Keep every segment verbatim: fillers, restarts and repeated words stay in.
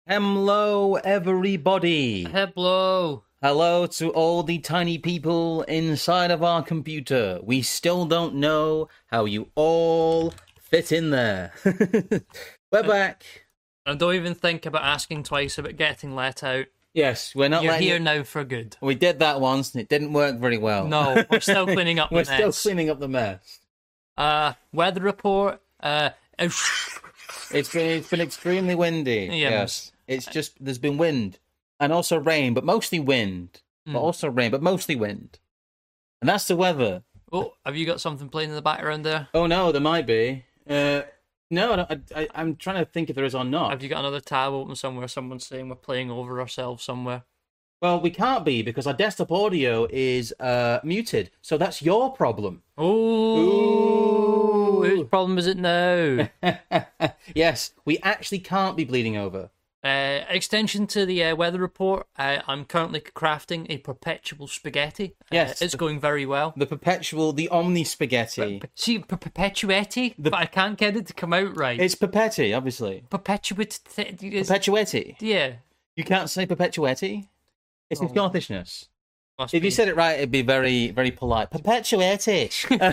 Hello, everybody. Hello. Hello to all the tiny people inside of our computer. We still don't know how you all fit in there. We're back. And don't even think about asking twice about getting let out. Yes, we're not You're letting here it... now for good. We did that once and it didn't work very well. No, we're still cleaning up the We're mess. still cleaning up the mess. Uh, weather report. Uh, It's been it's been extremely windy. Yes. Yes. It's just there's been wind and also rain, but mostly wind. Mm. But also rain, but mostly wind. And that's the weather. oh, have you got something playing in the background there? Oh no, there might be. Uh, no, I don't, I, I, I'm trying to think if there is or not. Have you got another tab open somewhere? Someone's saying we're playing over ourselves somewhere. Well, we can't be because our desktop audio is uh, muted. So that's your problem. Oh, Ooh. whose problem is it now? Yes, we actually can't be bleeding over. Uh, extension to the uh, weather report. Uh, I'm currently crafting a perpetual spaghetti. Uh, Yes. it's going very well. The perpetual, the omni spaghetti. See, per- perpetuetti, but I can't get it to come out right. It's perpetti, obviously. Perpetuate. Th- is- Perpetuetti. yeah. You can't say perpetuetti? It's in Oh. Scottishness. Must If be. you said it right, it'd be very, very polite. Perpetuity.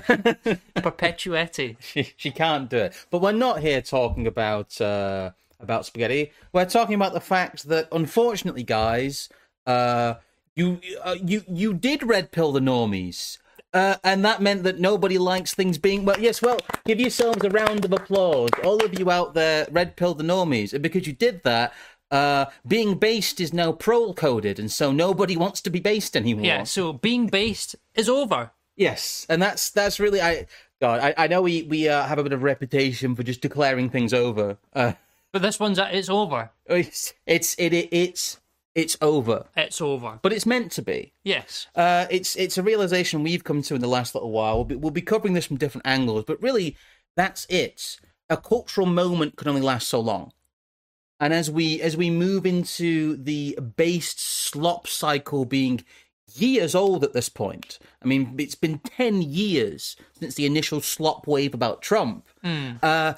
Perpetuetti. she, she can't do it. But we're not here talking about uh, about spaghetti. We're talking about the fact that, unfortunately, guys, uh, you uh, you you did red pill the normies. Uh, and that meant that nobody likes things being... Well, yes, well, give yourselves a round of applause. All of you out there red pilled the normies. And because you did that, uh, being based is now prol-coded, and so nobody wants to be based anymore. Yeah, so being based is over. Yes, and that's that's really... I God, I, I know we, we uh, have a bit of a reputation for just declaring things over. Uh, But this one's, it's over. it's, it's, it, it, it's, it's over. It's over. But it's meant to be. Yes. Uh, it's it's a realization we've come to in the last little while. We'll be, we'll be covering this from different angles, but really, that's it. A cultural moment can only last so long, and as we as we move into the based slop cycle, being years old at this point. I mean, it's been ten years since the initial slop wave about Trump. Mm. Uh,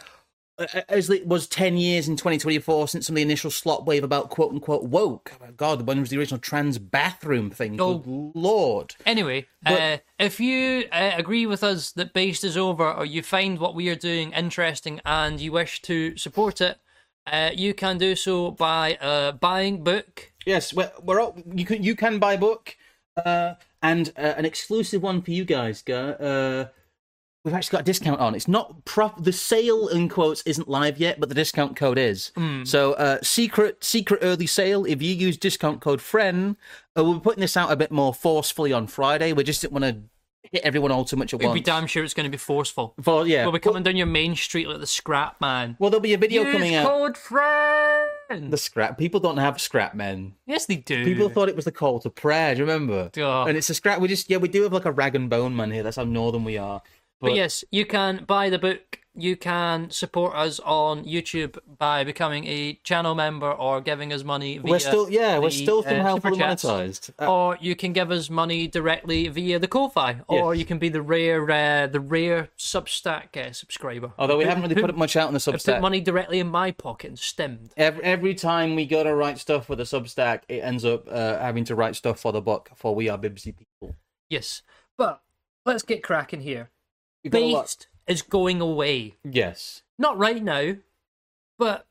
as it was ten years in twenty twenty-four since some of the initial slop wave about quote-unquote woke. Oh, God, when was the original trans bathroom thing? Oh. Good Lord. Anyway, But- uh, if you uh, agree with us that based is over, or you find what we are doing interesting and you wish to support it, uh, you can do so by uh, buying book. Yes, we're, we're all, you can you can buy a book, uh, and uh, an exclusive one for you guys, go. Uh, we've actually got a discount on. It's not prop. The sale in quotes isn't live yet, but the discount code is. Mm. So, uh, secret secret early sale. If you use discount code FRIEND, uh, we'll be putting this out a bit more forcefully on Friday. We just didn't want to hit everyone all too much at We'll once. be damn sure it's going to be forceful. For, yeah. We'll be coming down your main street like the scrap man. Well, there'll be a video Use coming out. code FRIEND! The scrap. People don't have scrap men. Yes, they do. People thought it was the call to prayer. Do you remember? Oh. And it's a scrap. We just yeah, we do have like a rag and bone man here. That's how northern we are. But yes, you can buy the book. You can support us on YouTube by becoming a channel member or giving us money via We're still yeah, we're the, still uh, somehow Super fully Chats. monetized. Uh, Or you can give us money directly via the Ko-Fi, or Yes. you can be the rare, uh, the rare Substack uh, subscriber. although we Who- haven't really who- put up much out on the who put Substack. money directly in my pocket and stemmed. Every, every time we go to write stuff for the Substack, it ends up uh, having to write stuff for the book for We Are Bibsy People. Yes, but let's get cracking here. We've got a lot- Based is going away. Yes. Not right now, but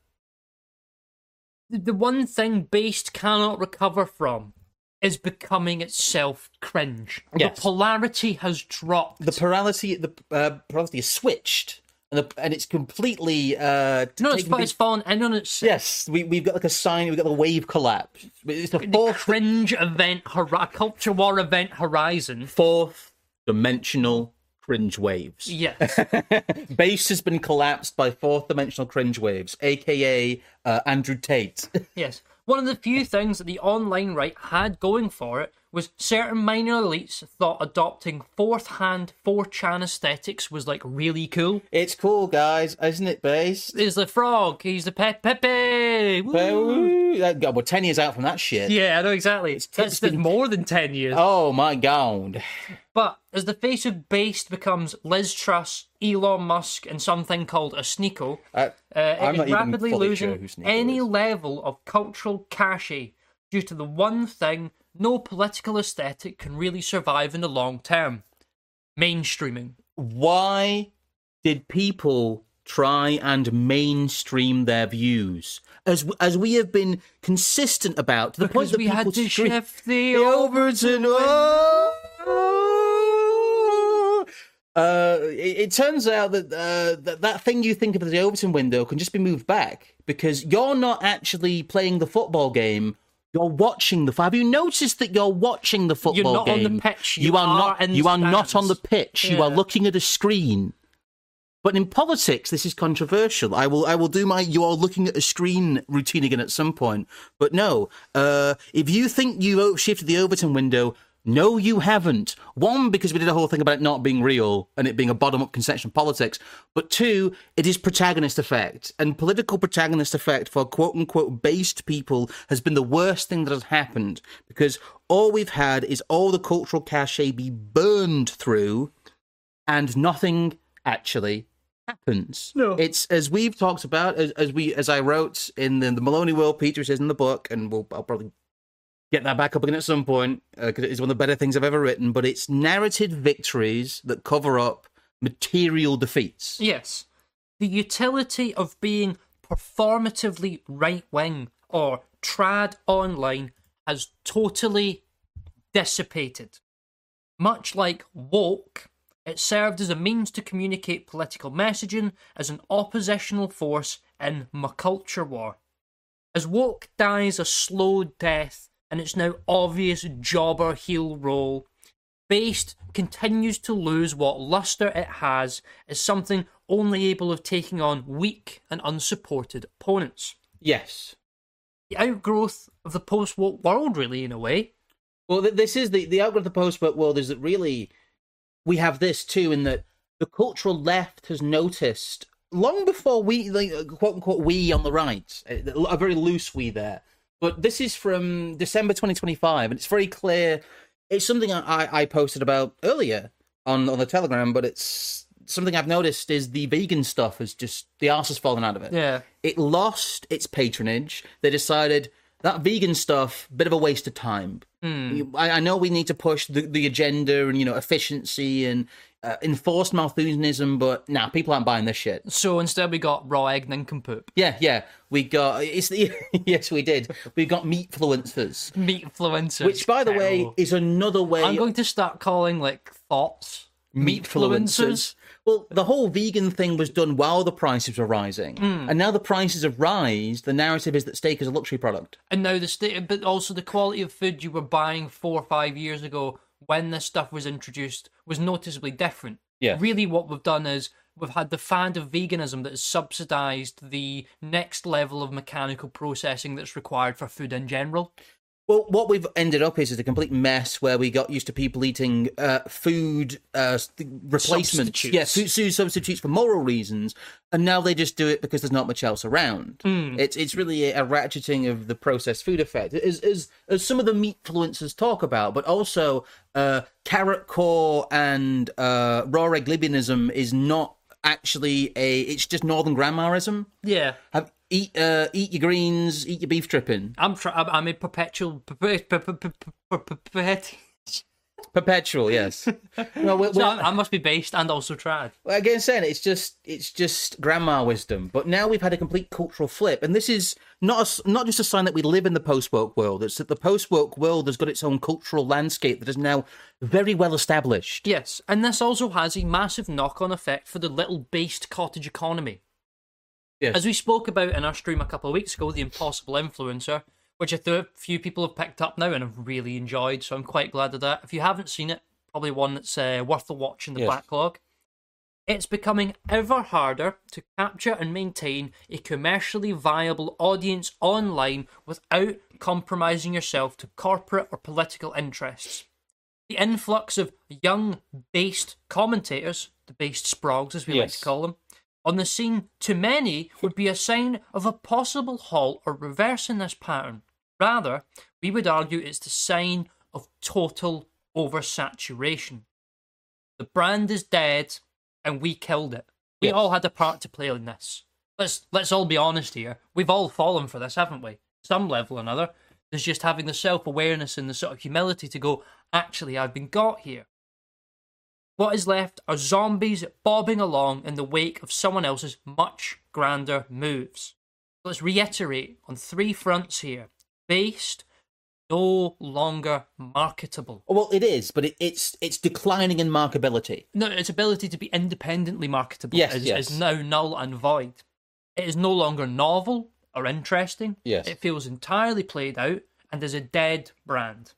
the, the one thing Based cannot recover from is becoming itself cringe. Yes. The polarity has dropped. The plurality, the uh, plurality is switched, and the, and it's completely uh. no, it's, taken it's big- fallen in on itself. Yes, we we've got like a sign. We've got the wave collapse. It's the The fourth cringe event, hor- culture war event horizon. fourth dimensional cringe waves. Yes. Base has been collapsed by fourth dimensional cringe waves, aka uh, Andrew Tate. Yes. One of the few things that the online right had going for it was certain minor elites thought adopting fourth-hand four chan aesthetics was like really cool. It's cool, guys, isn't it, Base? There's the frog, he's the pe- Pepe. Woo! That- God, we're ten years out from that shit. Yeah, I know exactly. It's, it's it's been been- more than ten years. Oh my god. But as the face of Based becomes Liz Truss, Elon Musk, and something called a Sneeko, I, uh, I'm it not is even rapidly fully sure losing who Sneeko any is. level of cultural cachet due to the one thing no political aesthetic can really survive in the long term: mainstreaming. Why did people try and mainstream their views? As as we have been consistent about, to the point Because that we people had to scream, shift the the Overton. Oh! Uh, it, it turns out that, uh, that that thing you think of as the Overton window can just be moved back because you're not actually playing the football game. You're watching the. Have you noticed that you're watching the football You're not game? on the pitch. You, You are are not. in the You are not stands. on the pitch. You are Yeah. looking at a screen. But in politics, this is controversial. I will. I will do my. You are looking at a screen routine again at some point. But no. Uh, if you think you shifted the Overton window. No, you haven't. One, because we did a whole thing about it not being real and it being a bottom-up conception of politics. But two, it is protagonist effect. And political protagonist effect for quote-unquote based people has been the worst thing that has happened. Because all we've had is all the cultural cachet be burned through and nothing actually happens. No. It's, as we've talked about, as, as we as I wrote in the, the Maloney World, Peter says in the book, and we'll, I'll probably get that back up again at some point, because uh, it is one of the better things I've ever written, but it's narrated victories that cover up material defeats. Yes. The utility of being performatively right-wing or trad online has totally dissipated. Much like woke, it served as a means to communicate political messaging as an oppositional force in a culture war. As woke dies a slow death and its now obvious jobber heel role, Based continues to lose what luster it has as something only able of taking on weak and unsupported opponents. Yes. The outgrowth of the post-woke world, really, in a way. Well, th- this is the, the outgrowth of the post-woke world is that really we have this too, in that the cultural left has noticed, long before we, like, quote-unquote, we on the right, a, a very loose we there, but this is from December twenty twenty-five, and it's very clear. It's something I, I posted about earlier on, on the Telegram, but it's something I've noticed is the vegan stuff has just, the arse has fallen out of it. Yeah. It lost its patronage. They decided that vegan stuff, bit of a waste of time. Mm. I, I know we need to push the, the agenda and, you know, efficiency and uh, enforced Malthusianism, but nah, people aren't buying this shit. So instead we got raw egg nincompoop. Yeah, yeah. We got, it's the, yes, we did. We got meatfluencers. Meatfluencers. Which, by the way, Terrible. is another way. I'm going to start calling, like, thoughts Meatfluencers. Well, the whole vegan thing was done while the prices were rising. Mm. And now the prices have rised, the narrative is that steak is a luxury product. And now the state, but also the quality of food you were buying four or five years ago when this stuff was introduced was noticeably different. Yeah. Really, what we've done is we've had the fad of veganism that has subsidised the next level of mechanical processing that's required for food in general. Well, what we've ended up is, is a complete mess where we got used to people eating uh, food uh, replacements. Substitutes. Yeah, food, food substitutes for moral reasons, and now they just do it because there's not much else around. Mm. It's it's really a, a ratcheting of the processed food effect, as, as, as some of the meatfluencers talk about, but also uh, carrot core and uh, raw egg Libyanism is not actually a, it's just Northern grandmaism. Yeah. Have, eat uh, eat your greens, eat your beef dripping. I'm try- I'm I'm a perpetual perpet- perpet- perpet- perpet- Perpetual, yes. No, we're, So we're, I must be based and also trad. Well, again, saying it's just it's just grandma wisdom. But now we've had a complete cultural flip, and this is not a s not just a sign that we live in the post-woke world. It's that the post-woke world has got its own cultural landscape that is now very well established. Yes, and this also has a massive knock-on effect for the little based cottage economy. Yes. As we spoke about in our stream a couple of weeks ago, the Impossible Influencer, which a few people have picked up now and have really enjoyed, so I'm quite glad of that. If you haven't seen it, probably one that's uh, worth the watch in the Yes. backlog. It's becoming ever harder to capture and maintain a commercially viable audience online without compromising yourself to corporate or political interests. The influx of young, based commentators, the based sprogs as we like Yes. to call them, on the scene to many would be a sign of a possible halt or reverse in this pattern. Rather, we would argue it's the sign of total oversaturation. The brand is dead, and we killed it. We Yes. all had a part to play in this. Let's let's all be honest here. We've all fallen for this, haven't we? Some level or another. There's just having the self-awareness and the sort of humility to go, actually, I've been got here. What is left are zombies bobbing along in the wake of someone else's much grander moves. Let's reiterate on three fronts here. Based, no longer marketable. Well, it is, but it, it's it's declining in markability. No, its ability to be independently marketable Yes, is, yes. is now null and void. It is no longer novel or interesting. Yes. It feels entirely played out and is a dead brand.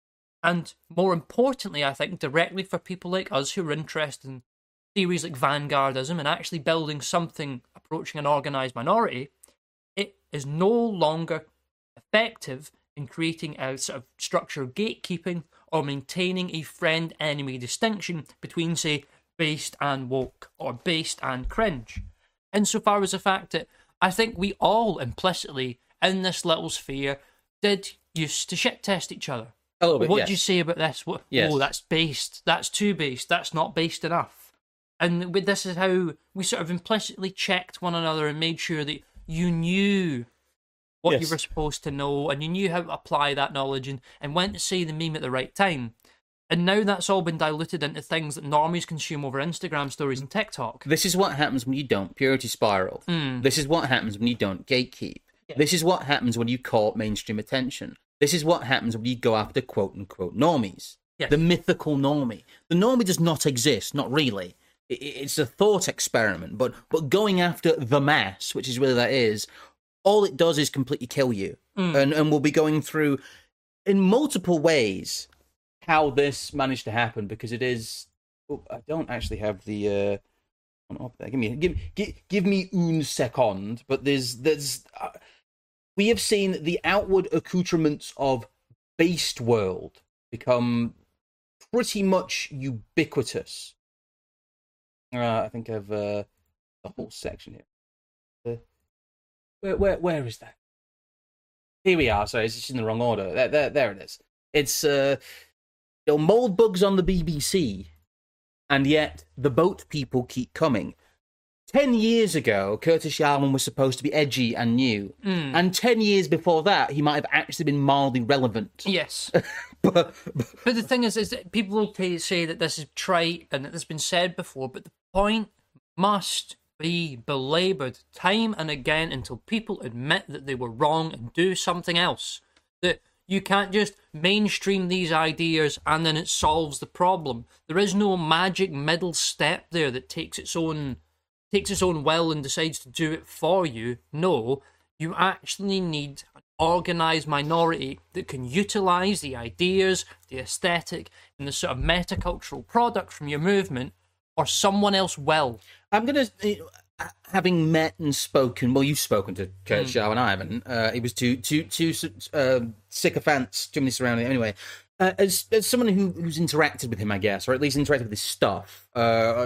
And more importantly, I think, directly for people like us who are interested in theories like vanguardism and actually building something approaching an organised minority, it is no longer effective in creating a sort of structure of gatekeeping or maintaining a friend-enemy distinction between, say, based and woke or based and cringe. Insofar as the fact that I think we all implicitly, in this little sphere, did used to shit test each other. A little bit, What yes. do you say about this? What, Yes. Oh, that's based. That's too based. That's not based enough. And with this is how we sort of implicitly checked one another and made sure that you knew what you Yes. were supposed to know and you knew how to apply that knowledge and, and when to say the meme at the right time. And now that's all been diluted into things that normies consume over Instagram stories and TikTok. This is what happens when you don't purity spiral. This is what happens when you don't gatekeep. This is what happens when you court mainstream attention. This is what happens when you go after quote-unquote normies. Yes. The mythical normie. The normie does not exist, not really. I- I- It's a thought experiment, but but going after the mass, which is really that is, all it does is completely kill you. And, and we'll be going through, in multiple ways, how this managed to happen, because it is... Oh, I don't actually have the... Uh, on up there. Give me, give, give, give me un second. But there's, there's, uh, we have seen the outward accoutrements of based world become pretty much ubiquitous. Uh, I think I've uh, a whole section here. Uh, where, where, where is that? Here we are. Sorry, it's just in the wrong order. There, there, there it is. It's uh, you know, mold bugs on the B B C. And yet, the boat people keep coming. Ten years ago, Curtis Yarman was supposed to be edgy and new. Mm. And ten years before that, he might have actually been mildly relevant. Yes. but, But the thing is, is that people will t- say that this is trite and that this has been said before, but the point must be belaboured time and again until people admit that they were wrong and do something else. That you can't just mainstream these ideas and then it solves the problem. There is no magic middle step there that takes its own takes its own will and decides to do it for you. No, you actually need an organised minority that can utilise the ideas, the aesthetic, and the sort of metacultural product from your movement, or someone else will. I'm going to... Having met and spoken, well, you've spoken to Curtis Mm. Yarman, I haven't. Uh, it was two, two, two uh, sycophants, too many surrounding. Anyway, uh, as as someone who who's interacted with him, I guess, or at least interacted with his stuff, uh,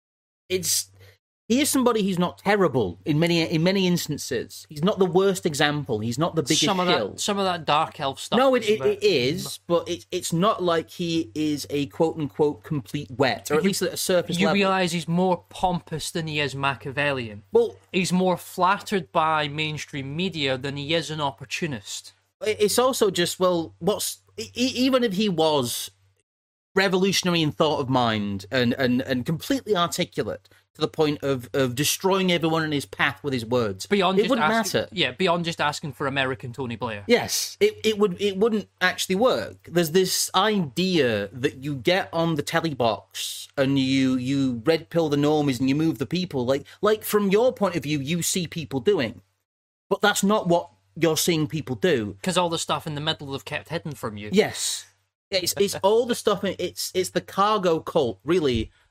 it's he is somebody who's not terrible in many in many instances. He's not the worst example. He's not the biggest Some of shill. that, some of that dark elf stuff. No, it, is it, about- it is, but it, it's not like he is a quote-unquote complete wet, or at You- least at a surface You level. realise he's more pompous than he is Machiavellian. Well, He's more flattered by mainstream media than he is an opportunist. it's also just, well, what's e- e- even if he was revolutionary in thought of mind and, and, and completely articulate to the point of, of destroying everyone in his path with his words, Beyond it just wouldn't asking, matter. Yeah, beyond just asking for American Tony Blair. Yes, it, it would it wouldn't actually work. There's this idea that you get on the telly box and you you red pill the normies and you move the people, like like from your point of view, you see people doing, but that's not what you're seeing people do. Because all the stuff in the middle they've kept hidden from you. Yes, it's it's all the stuff. It's it's the cargo cult, really,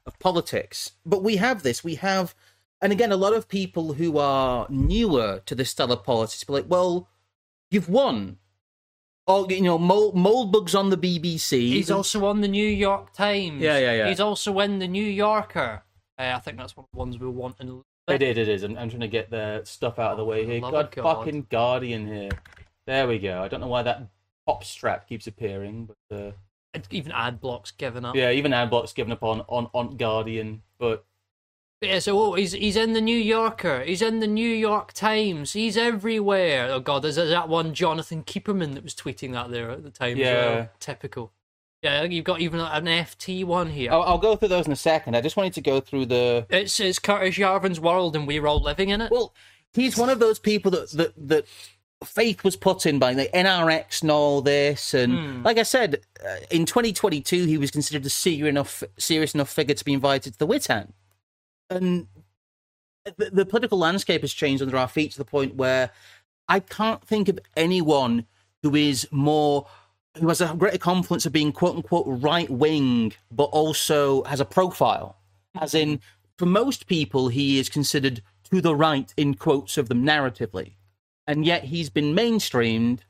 of politics. But we have this. We have, and again, a lot of people who are newer to this style of politics be like, well, you've won. Oh, you know, Mold, Moldbug's on the B B C. He's also on the New York Times. Yeah, yeah, yeah. He's also in the New Yorker. Uh, I think that's one of the ones we want. In it is, it is. I'm, I'm trying to get the stuff out of the way here. God, God. fucking Guardian here. There we go. I don't know why that pop strap keeps appearing, but uh, even ad block's given up. Yeah, even ad block's given up on, on, on Guardian, but yeah, so oh, he's he's in the New Yorker, he's in the New York Times, he's everywhere. Oh god, there's that one Jonathan Keeperman that was tweeting that there at the time. Yeah, as well. Typical. Yeah, you've got even an F T one here. I'll, I'll go through those in a second. I just wanted to go through the. It's it's Curtis Yarvin's world, and we're all living in it. Well, he's one of those people that that that faith was put in by the N R X and all this, and Hmm. like I said, uh, in twenty twenty-two he was considered a serious enough serious enough figure to be invited to the Witan. And the, the political landscape has changed under our feet to the point where I can't think of anyone who is more, who has a greater confidence of being quote unquote right wing, but also has a profile. As in, for most people, he is considered to the right in quotes of them narratively. And yet he's been mainstreamed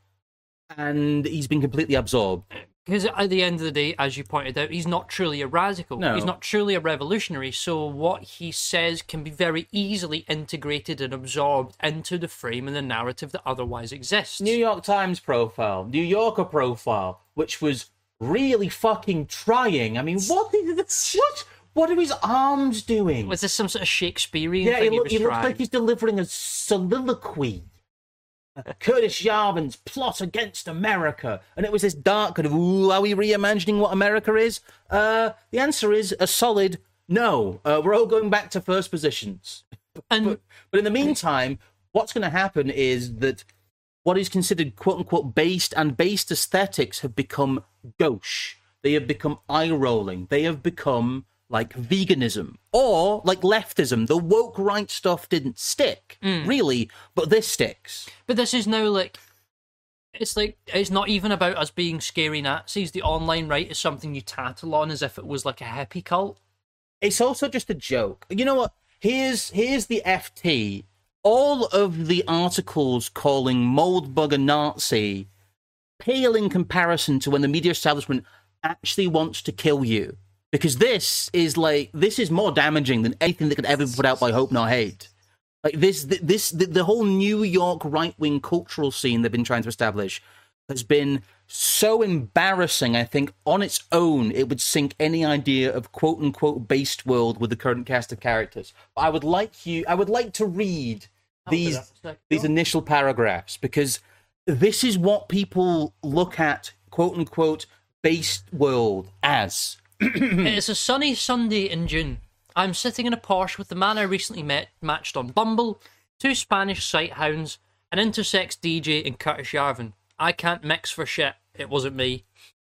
and he's been completely absorbed. Because at the end of the day, as you pointed out, he's not truly a radical. No. He's not truly a revolutionary. So what he says can be very easily integrated and absorbed into the frame and the narrative that otherwise exists. New York Times profile, New Yorker profile, which was really fucking trying. I mean, what is what? What are his arms doing? Was this some sort of Shakespearean Yeah, thing he, look, he he was looks trying? like he's delivering a soliloquy. Curtis Yarvin's plot against America. And it was this dark kind of, ooh, are we reimagining what America is? Uh, the answer is a solid no. Uh, we're all going back to first positions. And But, but in the meantime, what's going to happen is that what is considered quote-unquote based and based aesthetics have become gauche. They have become eye-rolling. They have become like veganism or like leftism. The woke right stuff didn't stick, really, but this sticks. But this is now like, it's like, it's not even about us being scary Nazis. The online right is something you tattle on as if it was like a hippie cult. It's also just a joke. You know what? Here's here's the F T. All of the articles calling Moldbug a Nazi pale in comparison to when the media establishment actually wants to kill you. Because this is like, this is more damaging than anything that could ever be put out by Hope Not Hate. Like this, this, the, the whole New York right-wing cultural scene they've been trying to establish has been so embarrassing. I think on its own, it would sink any idea of quote-unquote based world with the current cast of characters. I would like you, I would like to read these, these initial paragraphs, because this is what people look at quote-unquote based world as. It's a sunny Sunday in June. I'm sitting in a Porsche with the man I recently met, matched on Bumble, two Spanish sighthounds, an intersex D J, and Curtis Yarvin. I can't mix for shit. It wasn't me.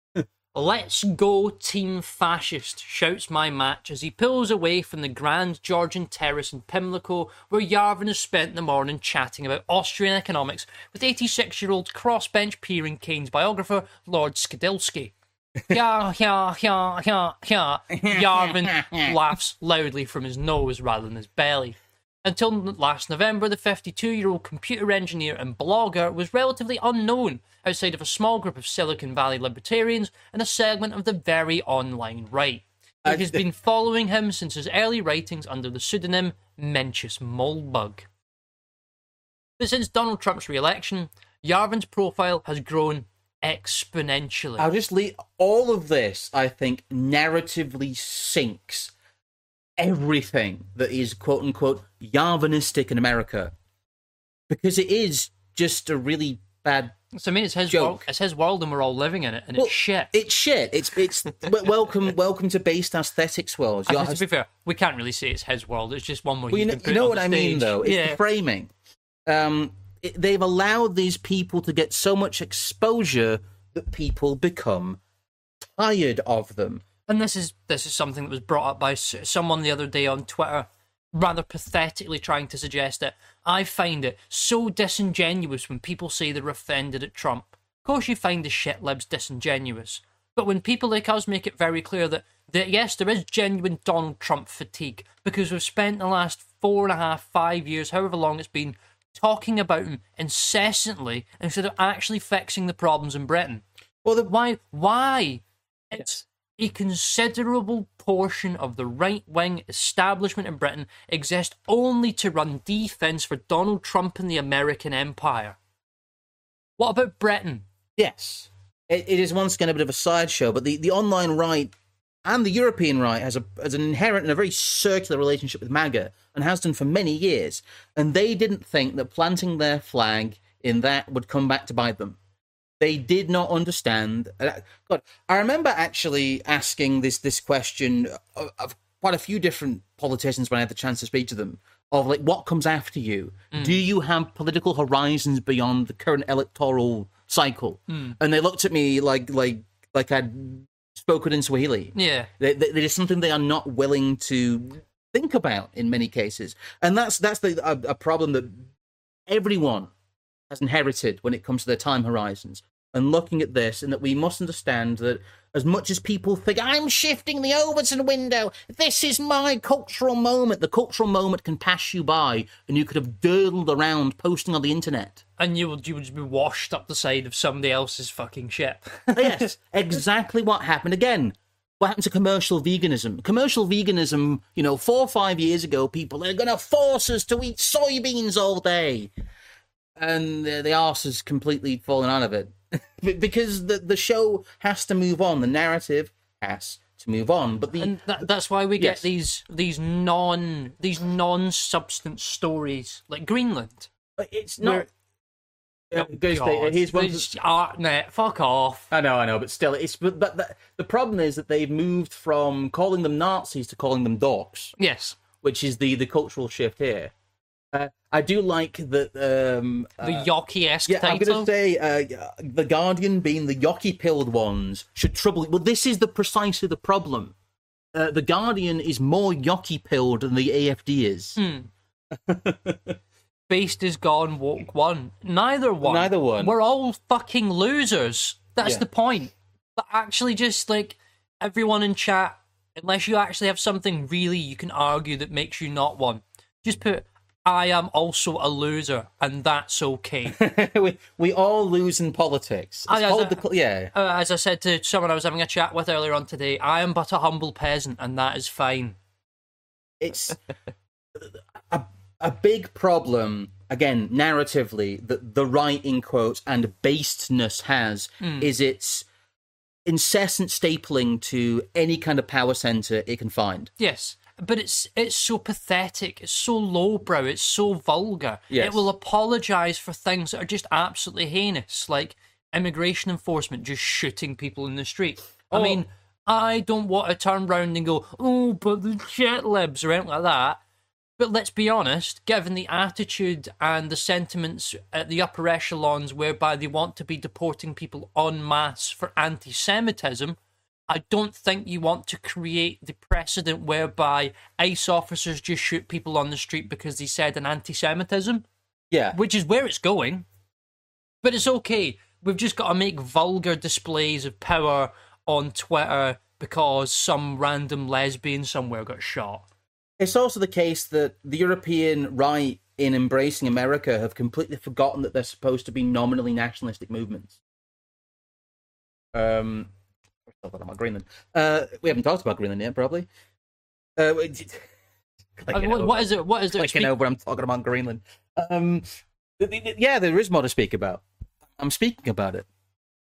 Let's go, Team Fascist, shouts my match as he pulls away from the grand Georgian terrace in Pimlico, where Yarvin has spent the morning chatting about Austrian economics with eighty-six-year-old crossbench peering Keynes biographer Lord Skidelsky. Yeah, yeah, yeah, yeah, yeah. Yarvin laughs loudly from his nose rather than his belly. Until last November, the fifty-two-year-old computer engineer and blogger was relatively unknown outside of a small group of Silicon Valley libertarians and a segment of the very online right. It has been following him since his early writings under the pseudonym Mencius Moldbug. But since Donald Trump's re-election, Yarvin's profile has grown exponentially. I'll just leave all of this, I think, narratively sinks everything that is quote unquote Yarvinistic in America. Because it is just a really bad So I mean, it's his joke. world. It's his world, and we're all living in it, and Well, it's shit. It's shit. It's it's w- welcome welcome to based aesthetics world. I mean, to be fair, we can't really say it's his world. It's just one where Well, you you know, can put you it know on what the I mean, stage. though? It's yeah. the framing. Um, it, they've allowed these people to get so much exposure that people become tired of them. And this is this is something that was brought up by s- someone the other day on Twitter, rather pathetically trying to suggest that I find it so disingenuous when people say they're offended at Trump. Of course you find the shit libs disingenuous. But when people like us make it very clear that that yes, there is genuine Donald Trump fatigue because we've spent the last four and a half, five years, however long it's been, talking about him incessantly instead of actually fixing the problems in Britain. Well, the, Why? Why? It's a considerable portion of the right-wing establishment in Britain exist only to run defence for Donald Trump and the American empire. What about Britain? yes, it, it is once again a bit of a sideshow, but the, the online right and the European right has a has an inherent and a very circular relationship with MAGA, and has done for many years. And they didn't think that planting their flag in that would come back to bite them. They did not understand. God, I remember actually asking this this question of, of quite a few different politicians when I had the chance to speak to them, of like, what comes after you? Mm. Do you have political horizons beyond the current electoral cycle? Mm. And they looked at me like like like I'd spoken in Swahili. Yeah, they, they, it is something they are not willing to think about in many cases, and that's that's the a, a problem that everyone has inherited when it comes to their time horizons. And looking at this, and that we must understand that as much as people think, I'm shifting the Overton window, this is my cultural moment, the cultural moment can pass you by, and you could have dirtled around posting on the internet. And you would, you would just be washed up the side of somebody else's fucking ship. Yes, exactly what happened again. What happened to commercial veganism? Commercial veganism, you know, four or five years ago, people are going to force us to eat soybeans all day. And uh, the arse has completely fallen out of it. Because the the show has to move on, the narrative has to move on. But the and that, that's why we get yes. these these non these non substance stories like Greenland. But it's not. Where, oh, God, here's one. Art net, fuck off. I know, I know, but still, it's but, but the, the problem is that they've moved from calling them Nazis to calling them dorks. Yes, which is the the cultural shift here. Uh, I do like that. Um, the uh, Yockey-esque yeah, title. I'm going to say uh, the Guardian being the Yockey-pilled ones should trouble. Well, this is the precisely the problem. Uh, the Guardian is more Yockey-pilled than the A F D is. Hmm. Beast is gone, woke one. Neither one. Neither one. We're all fucking losers. That's yeah. the point. But actually, just like everyone in chat, unless you actually have something really you can argue that makes you not one, just put, I am also a loser, and that's okay. we we all lose in politics. It's I, called I, the, yeah. Uh, as I said to someone I was having a chat with earlier on today, I am but a humble peasant, and that is fine. It's a a big problem, again, narratively, that the right, in quotes, and basedness has, mm. is its incessant stapling to any kind of power center it can find. Yes. But it's it's so pathetic, it's so lowbrow, it's so vulgar. Yes. It will apologise for things that are just absolutely heinous, like immigration enforcement just shooting people in the street. Oh. I mean, I don't want to turn round and go, oh, but the jet libs or anything like that. But let's be honest, given the attitude and the sentiments at the upper echelons whereby they want to be deporting people en masse for anti-Semitism, I don't think you want to create the precedent whereby ICE officers just shoot people on the street because they said an anti-Semitism. Yeah. Which is where it's going. But it's okay. We've just got to make vulgar displays of power on Twitter because some random lesbian somewhere got shot. It's also the case that the European right in embracing America have completely forgotten that they're supposed to be nominally nationalistic movements. Um... We're talking about Greenland. Uh, we haven't talked about Greenland yet, probably. Uh, uh, what, what is it? What is it? Clicking Speak- over, I'm talking about Greenland. Um, yeah, there is more to speak about. I'm speaking about it.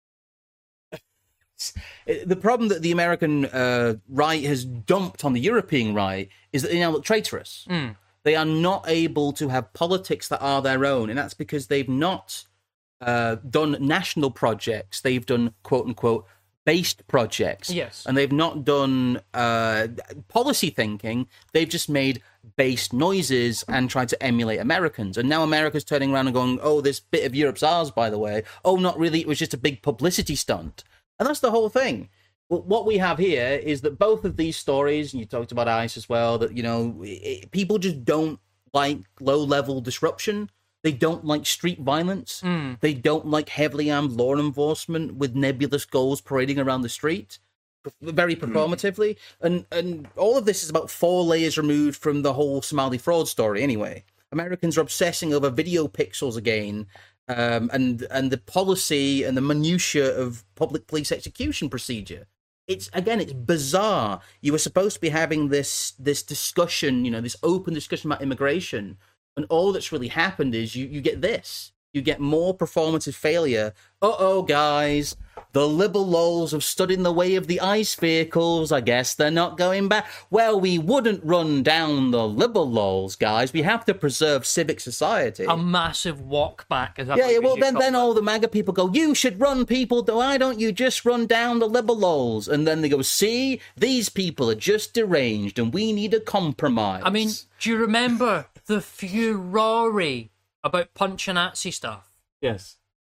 The problem that the American uh, right has dumped on the European right is that they now look traitorous. Mm. They are not able to have politics that are their own, and that's because they've not uh, done national projects. They've done, quote-unquote, based projects. Yes. And they've not done uh, policy thinking. They've just made based noises and tried to emulate Americans. And now America's turning around and going, oh, this bit of Europe's ours, by the way. Oh, not really. It was just a big publicity stunt. And that's the whole thing. Well, what we have here is that both of these stories, and you talked about ICE as well, that, you know, it, people just don't like low-level disruption. They don't like street violence. Mm. They don't like heavily armed law enforcement with nebulous goals parading around the street. very performatively, and and all of this is about four layers removed from the whole Somali fraud story. Anyway, Americans are obsessing over video pixels again, um, and and the policy and the minutiae of public police execution procedure. It's again, it's bizarre. You were supposed to be having this this discussion, you know, this open discussion about immigration, and all that's really happened is you you get this. You get more performative failure. Uh-oh, guys. The liberal lols have stood in the way of the ICE vehicles. I guess they're not going back. Well, we wouldn't run down the liberal lols, guys. We have to preserve civic society. A massive walk back. Is that yeah, yeah, well, you then, call then it? all the MAGA people go, you should run people. Why don't you just run down the liberal lols? And then they go, see, these people are just deranged and we need a compromise. I mean, do you remember the furore about punch and Nazi stuff? Yes.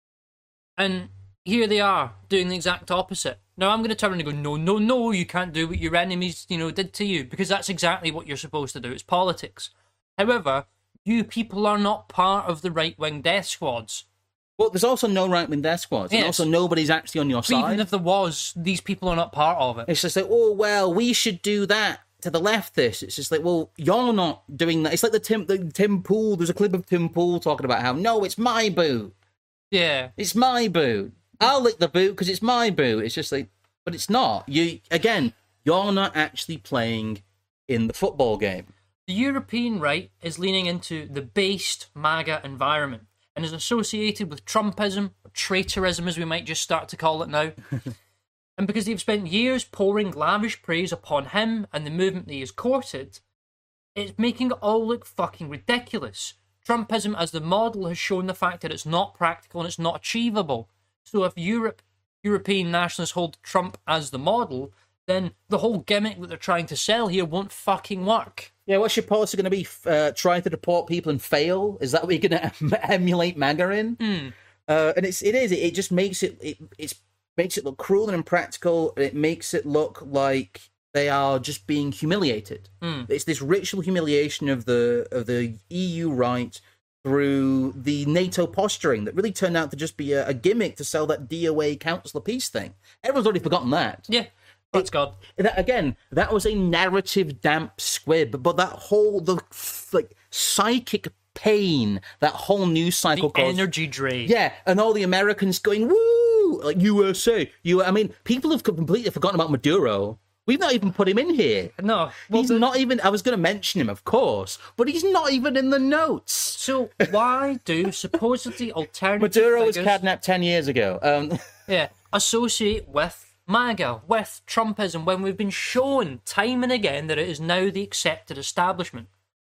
And here they are doing the exact opposite. Now I'm going to turn around and go, no, no, no, you can't do what your enemies, you know, did to you, because that's exactly what you're supposed to do. It's politics. However, you people are not part of the right-wing death squads. Well, there's also no right-wing death squads, and Yes. also nobody's actually on your But side. even if there was, these people are not part of it. It's just like, oh, well, we should do that to the leftists. It's just like, well, you're not doing that. It's like the Tim, the Tim Pool. There's a clip of Tim Pool talking about how, no, it's my boot. Yeah. It's my boot. I'll lick the boot because it's my boot. It's just like, but it's not. You again, you're not actually playing in the football game. The European right is leaning into the based MAGA environment and is associated with Trumpism, or traitorism as we might just start to call it now. And because they've spent years pouring lavish praise upon him and the movement that he has courted, it's making it all look fucking ridiculous. Trumpism as the model has shown the fact that it's not practical and it's not achievable. So if Europe, European nationalists hold Trump as the model, then the whole gimmick that they're trying to sell here won't fucking work. Yeah, what's your policy going to be? Uh, trying to deport people and fail? Is that what you're going to emulate MAGA in? Mm. Uh, and it's it is. It, it just makes it it it's, makes it look cruel and impractical. And it makes it look like they are just being humiliated. Mm. It's this ritual humiliation of the of the E U right through the NATO posturing that really turned out to just be a, a gimmick to sell that D O A Council of Peace thing. Everyone's already forgotten that. Yeah, that's God. That, again, that was a narrative damp squib, but that whole the like psychic pain, that whole news cycle, The caused, energy drain. yeah, and all the Americans going woo, like U S A, you. I mean, people have completely forgotten about Maduro. We've not even put him in here. No. Well, He's the- not even. I was going to mention him, of course, but he's not even in the notes. So why do supposedly alternative Maduro was figures, kidnapped ten years ago. Um, yeah, associate with MAGA, with Trumpism, when we've been shown time and again that it is now the accepted establishment?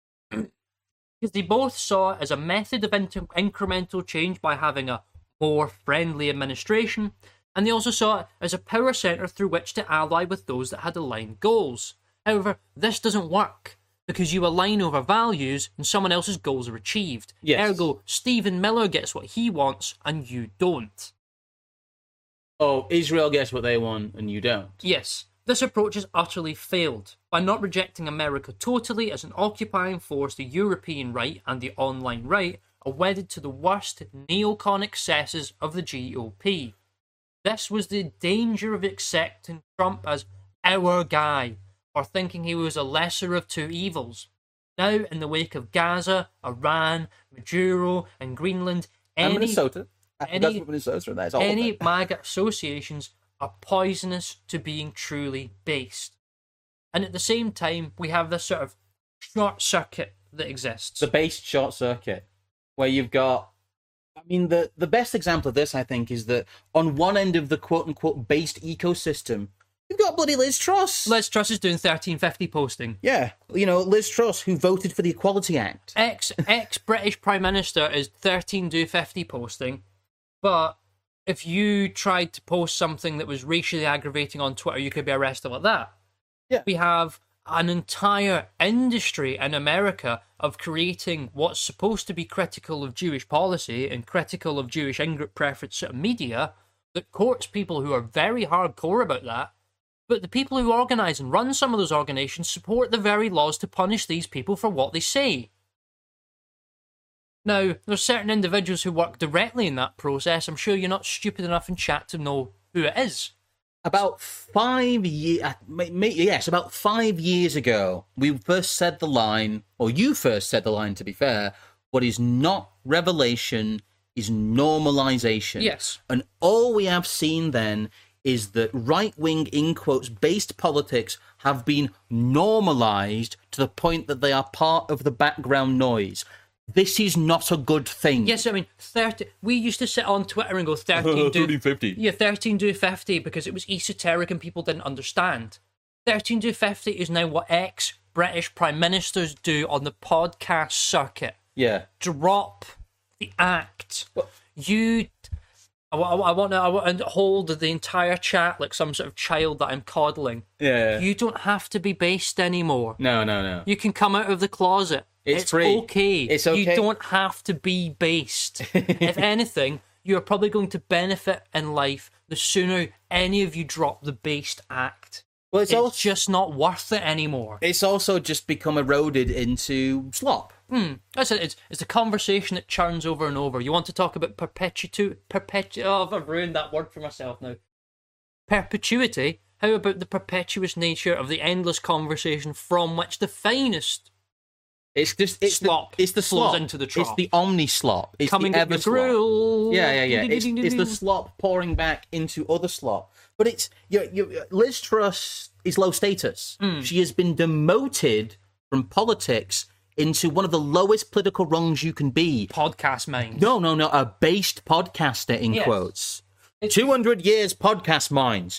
Because they both saw it as a method of inter- incremental change by having a more friendly administration, and they also saw it as a power centre through which to ally with those that had aligned goals. However, this doesn't work, because you align over values and someone else's goals are achieved. Yes. Ergo, Stephen Miller gets what he wants and you don't. oh, Israel gets what they want, and you don't. Yes, this approach has utterly failed. By not rejecting America totally as an occupying force, the European right and the online right are wedded to the worst neocon excesses of the G O P. This was the danger of accepting Trump as our guy, or thinking he was a lesser of two evils. Now, in the wake of Gaza, Iran, Maduro, and Greenland, And any, Minnesota. any- That's what Minnesota. That's all. any of it. MAGA associations are poisonous to being truly based. And at the same time, we have this sort of short circuit that exists. The based short circuit, where you've got. I mean, the the best example of this, I think, is that on one end of the quote unquote based ecosystem, you've got bloody Liz Truss. Liz Truss is doing thirteen fifty posting. Yeah, you know, Liz Truss, who voted for the Equality Act. Ex ex British Prime Minister is thirteen do fifty posting, but if you tried to post something that was racially aggravating on Twitter, you could be arrested like that. Yeah. We have an entire industry in America of creating what's supposed to be critical of Jewish policy and critical of Jewish in-group preference sort of media that courts people who are very hardcore about that. But the people who organise and run some of those organisations support the very laws to punish these people for what they say. Now, there's certain individuals who work directly in that process. I'm sure you're not stupid enough in chat to know who it is. About five years, yes, about five years ago, we first said the line, or you first said the line, to be fair, what is not revelation is normalization. Yes. And all we have seen then is that right-wing, in quotes, based politics have been normalized to the point that they are part of the background noise. This is not a good thing. Yes, I mean, thirty. We used to sit on Twitter and go thirteen do thirteen fifty. Yeah, thirteen do fifty because it was esoteric and people didn't understand. Thirteen do fifty is now what ex-British prime ministers do on the podcast circuit. Yeah. Drop the act. Well, you. I, I, I want to. I want to hold the entire chat like some sort of child that I'm coddling. Yeah. You don't have to be based anymore. No, no, no. You can come out of the closet. It's, it's free. okay. It's okay. You don't have to be based. If anything, you're probably going to benefit in life the sooner any of you drop the based act. Well, it's, It's also just not worth it anymore. it's also just become eroded into slop. Hmm. That's it. It's, it's a conversation that churns over and over. You want to talk about perpetu... Perpetu... Oh, I've ruined that word for myself now. Perpetuity? How about the perpetuous nature of the endless conversation from which the finest It's just it's slop the it's the flows slop into the It's trough? the omni slop. It's Coming the up ever the slop. grill. Yeah, yeah, yeah. It's, it's the slop pouring back into other slop. But it's you, you, Liz Truss is low status. Mm. She has been demoted from politics into one of the lowest political rungs you can be. Podcast mind. No, no, no. A based podcaster in Yes. quotes. It's- Two hundred years podcast minds.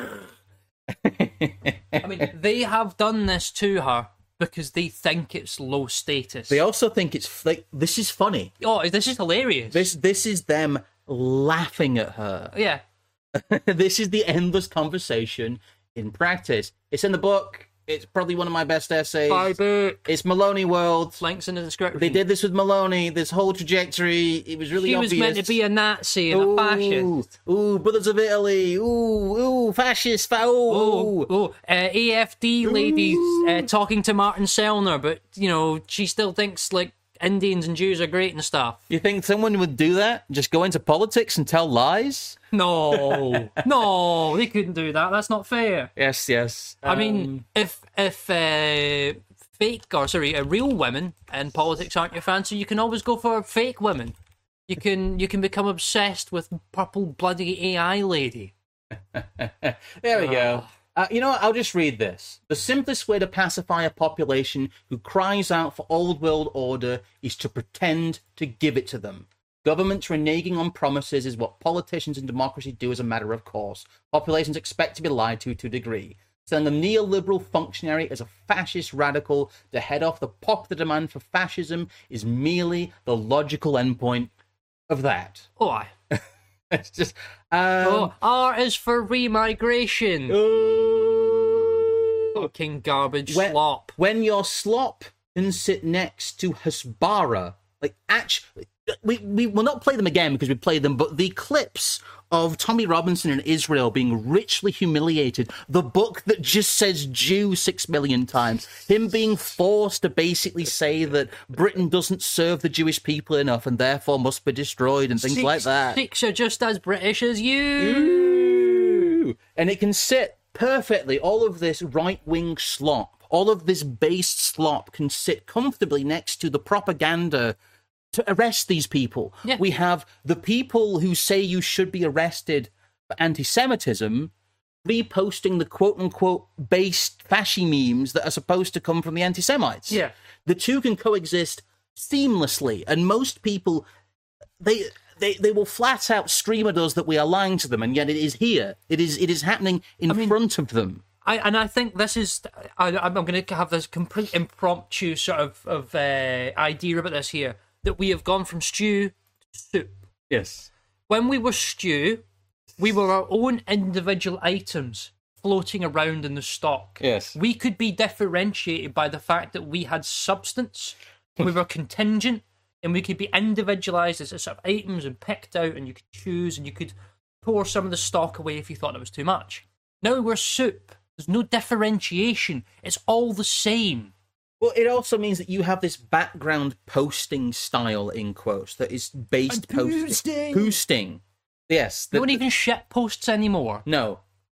I mean, they have done this to her because they think it's low status. They also think it's like this is funny. Oh, this is hilarious. This this is them laughing at her. Yeah. This is the endless conversation in practice. It's in the book. It's probably one of my best essays. Buy book. It's Maloney World. Links in the description. They did this with Maloney. This whole trajectory. It was really She obvious. was meant to be a Nazi and ooh, a fascist. Ooh, Brothers of Italy. Ooh, ooh, fascist. Fa- ooh. Oh, oh, uh, A F D ladies uh, talking to Martin Sellner, but, you know, she still thinks, like, Indians and Jews are great and stuff. You think someone would do that? Just go into politics and tell lies? No, no, they couldn't do that. That's not fair. Yes, yes. I mean, if if uh, fake or sorry, uh, real women in politics aren't your fancy, you can always go for fake women. You can you can become obsessed with purple bloody A I lady. There we go. Uh, you know what? I'll just read this. The simplest way to pacify a population who cries out for old world order is to pretend to give it to them. Governments reneging on promises is what politicians in democracy do as a matter of course. Populations expect to be lied to to a degree. Sending a neoliberal functionary as a fascist radical to head off the popular demand for fascism is merely the logical endpoint of that. Oh, aye. It's just... Um, Oh, R is for remigration. Ooh. Fucking garbage When- slop. When your slop can sit next to Hasbara, like actually, we we will not play them again because we played them, but the clips of Tommy Robinson in Israel being richly humiliated, the book that just says Jew six million times, him being forced to basically say that Britain doesn't serve the Jewish people enough and therefore must be destroyed and things Six- like that. Six are just as British as you. Ooh. And it can sit perfectly, all of this right-wing slop, all of this based slop can sit comfortably next to the propaganda to arrest these people. Yeah. We have the people who say you should be arrested for anti-Semitism reposting the quote-unquote based fasci memes that are supposed to come from the anti-Semites. Yeah. The two can coexist seamlessly, and most people, they... They, they will flat out scream at us that we are lying to them, and yet it is here. It is it is happening in I mean, front of them. I and I think this is. I, I'm going to have this complete impromptu sort of of uh, idea about this here, that we have gone from stew to soup. Yes. When we were stew, we were our own individual items floating around in the stock. Yes. We could be differentiated by the fact that we had substance, we were contingent, and we could be individualized as sort of items and picked out, and you could choose, and you could pour some of the stock away if you thought it was too much. Now we're soup. There's no differentiation. It's all the same. Well, it also means that you have this background posting style, in quotes, that is based I'm posting. posting. Posting. Yes. No the- one even shit posts anymore. No.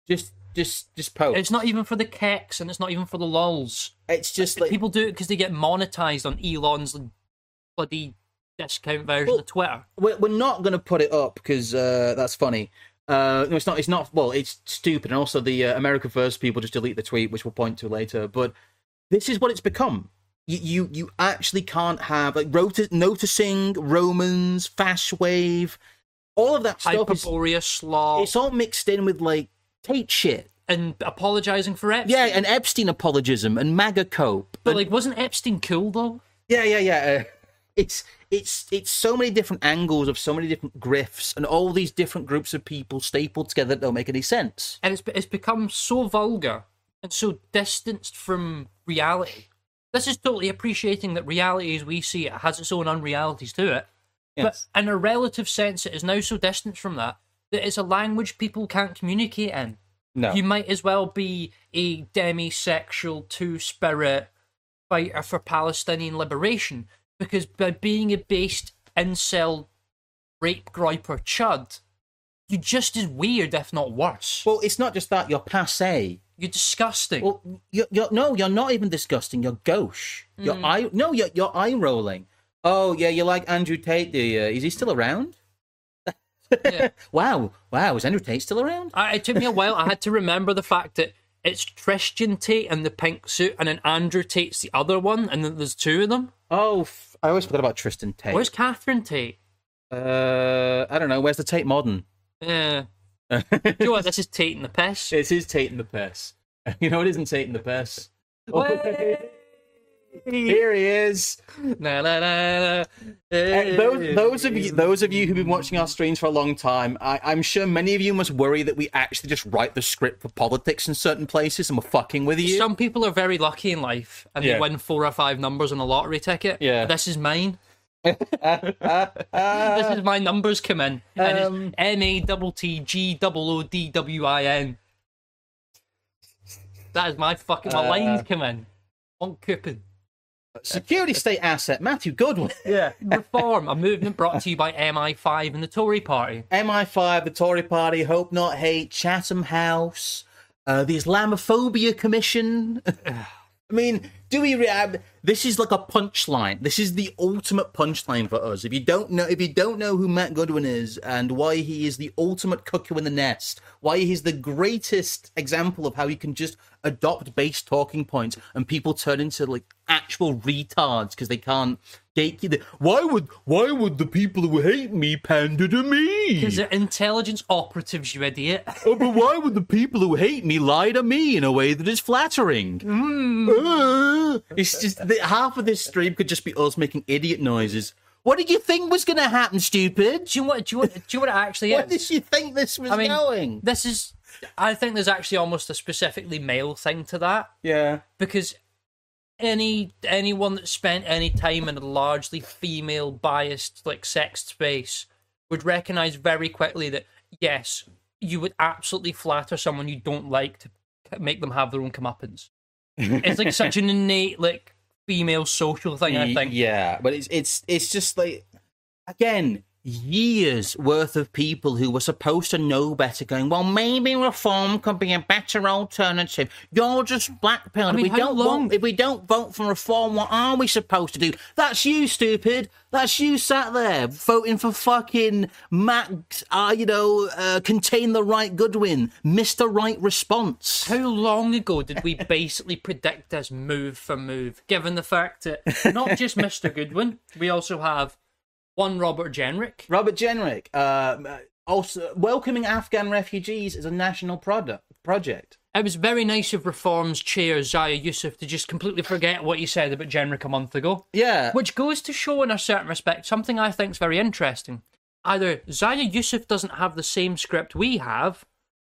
Just, just, just post. It's not even for the keks, and it's not even for the lols. It's just like People do it because they get monetized on Elon's bloody discount version Well, of Twitter. we're, we're not going to put it up because uh, that's funny. Uh, no, it's not. It's not. Well, it's stupid, and also the uh, America First people just delete the tweet, which we'll point to later. But this is what it's become. You you, you actually can't have like roti- noticing Romans, fast wave, all of that stuff. Is, Hyperborea, slaw, it's all mixed in with like Tate shit. and apologizing for Epstein. Yeah, and Epstein apologism and MAGA cope. But and, like, wasn't Epstein cool though? yeah, yeah, yeah. Uh, it's it's it's so many different angles of so many different grifts, and all these different groups of people stapled together that don't make any sense. And it's it's become so vulgar and so distanced from reality. This is totally appreciating that reality as we see it has its own unrealities to it. Yes. But in a relative sense, it is now so distant from that that it's a language people can't communicate in. No. You might as well be a demisexual two-spirit fighter for Palestinian liberation, because by being a based incel rape griper chud, you're just as weird, if not worse. Well, it's not just that, you're passé. You're disgusting. Well, you're, you're no, you're not even disgusting. You're gauche. You're Mm. eye. No, you're you're eye rolling. Oh yeah, you like Andrew Tate? Do you? Is he still around? Yeah. Wow, wow. Is Andrew Tate still around? I, it took me a while. I had to remember the fact that it's Christian Tate in the pink suit, and then Andrew Tate's the other one, and then there's two of them. Oh, f- I always forgot about Tristan Tate. Where's Catherine Tate? Uh, I don't know. Where's the Tate modern? Yeah. Do you know what? This is Tate in the piss. It's his Tate in the piss. You know, it isn't Tate in the piss. Here he is. Na, na, na, na. Uh, those, those of you, those of you who've been watching our streams for a long time, I, I'm sure many of you must worry that we actually just write the script for politics in certain places, and we're fucking with you. Some people are very lucky in life, and Yeah. they win four or five numbers on a lottery ticket. Yeah. This is mine. This is my numbers come in, and Um, it's M A T T G O O D W I N. That is my fucking my Uh, lines come in. On coupon. Security state asset, Matthew Goodwin. Yeah. Reform, a movement brought to you by M I five and the Tory Party. M I five, the Tory Party, Hope Not Hate, Chatham House, uh, the Islamophobia Commission. I mean, do we? Re- this is like a punchline. This is the ultimate punchline for us. If you don't know, if you don't know who Matt Goodwin is and why he is the ultimate cuckoo in the nest, why he's the greatest example of how you can just adopt base talking points and people turn into like actual retards because they can't gatekeep the. Why would why would the people who hate me pander to me? Because they're intelligence operatives, you idiot. Oh, but why would the people who hate me lie to me in a way that is flattering? Mm. Uh, it's just that half of this stream could just be us making idiot noises. What did you think was going to happen, stupid? Do you know what? Do you, what, do you know what it actually Where is? did you think this was I mean, going? This is. I think there's actually almost a specifically male thing to that, Yeah. because any anyone that spent any time in a largely female biased like sex space would recognize very quickly that yes, you would absolutely flatter someone you don't like to make them have their own comeuppance. It's like such an innate like female social thing, I think. Yeah, but it's it's it's just like again years worth of people who were supposed to know better going, well, maybe reform could be a better alternative. You're just blackpilled. I mean, if we how don't long- vote, if we don't vote for reform, what are we supposed to do? That's you, stupid. That's you sat there voting for fucking Matt, uh, you know, uh, contain the right Goodwin, Mister Right Response. How long ago did we basically predict this move for move, given the fact that not just Mister Goodwin, we also have one Robert Jenrick. Robert Jenrick, uh, also welcoming Afghan refugees is a national product project. It was very nice of Reform's chair, Zaya Yusuf, to just completely forget what he said about Jenrick a month ago. Yeah. Which goes to show, in a certain respect, something I think is very interesting. Either Zaya Yusuf doesn't have the same script we have,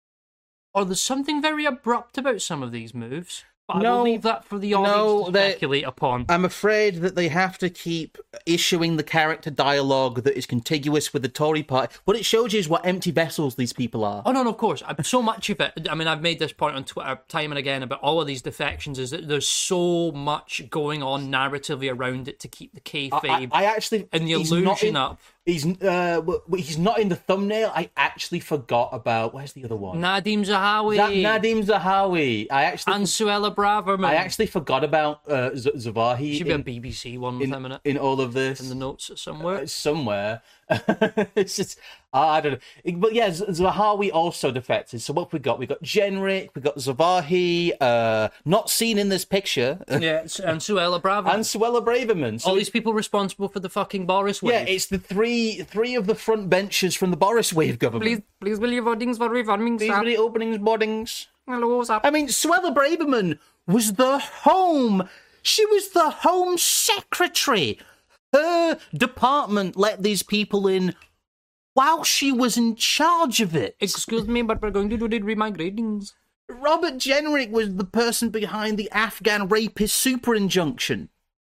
or there's something very abrupt about some of these moves. But I No, will leave that for the audience no, to they- speculate upon. I'm afraid that they have to keep issuing the character dialogue that is contiguous with the Tory party. What it shows you is what empty vessels these people are. Oh, no, no, of course. I- So much of it, I mean, I've made this point on Twitter time and again about all of these defections, is that there's so much going on narratively around it to keep the I, kayfabe I actually and the he's not illusion in- up. He's uh, w- w- he's not in the thumbnail. I actually forgot about. Where's the other one? Nadim Zahawi. That Nadim Zahawi. I actually. And Suella Braverman. I actually forgot about uh, Z- Zavahi. Should be a in, B B C one with in, him in it. in all of this. In the notes somewhere. Uh, somewhere. It's just I don't know. But yeah, Z- Zahawi also defected. So what we got? We got Genric. We got Zavahi. Uh, not seen in this picture. Yeah, and Suella Braverman. And Suella Braverman. So all these people responsible for the fucking Boris wave. yeah, it's the three three of the front benches from the Boris wave government. Please, please will you votings for reforming These staff? are the openings, boardings. Hello, sir. I mean, Suella Braverman was the home. She was the home secretary. Her department let these people in while she was in charge of it. Excuse me, but we're going to do the remigrantings. Robert Jenrick was the person behind the Afghan rapist super injunction.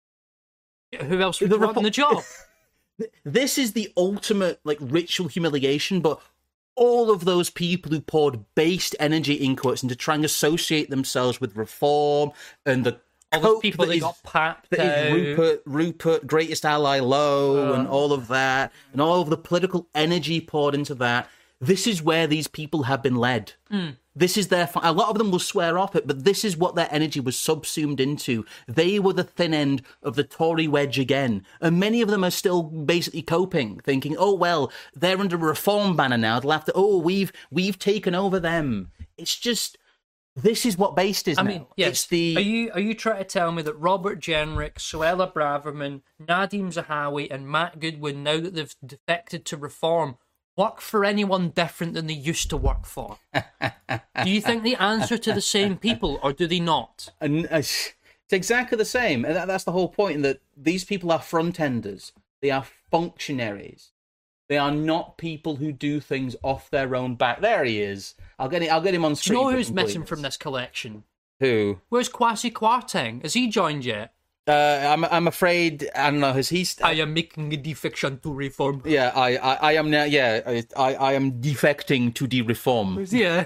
Who else would The want repo- the job? This is the ultimate like ritual humiliation, but all of those people who poured based energy into it and to try and associate themselves with reform and the All those cope people that that is- got packed that is out. Rupert, Rupert, greatest ally low, Uh. and all of that, and all of the political energy poured into that. This is where these people have been led. Mm. This is their. A lot of them will swear off it, but this is what their energy was subsumed into. They were the thin end of the Tory wedge again, and many of them are still basically coping, thinking, "Oh well, they're under a reform banner now. They'll have to. Oh, we've we've taken over them." It's just. This is what based is I now. mean, yes. It's the. Are you are you trying to tell me that Robert Jenrick, Suella Braverman, Nadim Zahawi, and Matt Goodwin, now that they've defected to reform, work for anyone different than they used to work for? Do you think they answer to the same people, or do they not? And uh, it's exactly the same, and that, that's the whole point. In that these people are front enders, they are functionaries. They are not people who do things off their own back. There he is. I'll get him. I'll get him on Do screen. you know for who's missing completeness. from this collection? Who? Where's Kwasi Kwarteng? Has he joined yet? Uh, I'm. I'm afraid. I don't know. Has he? St- I am making a defection to reform. yeah. I, I. I am now. Yeah. I. I I am defecting to the reform. Yeah.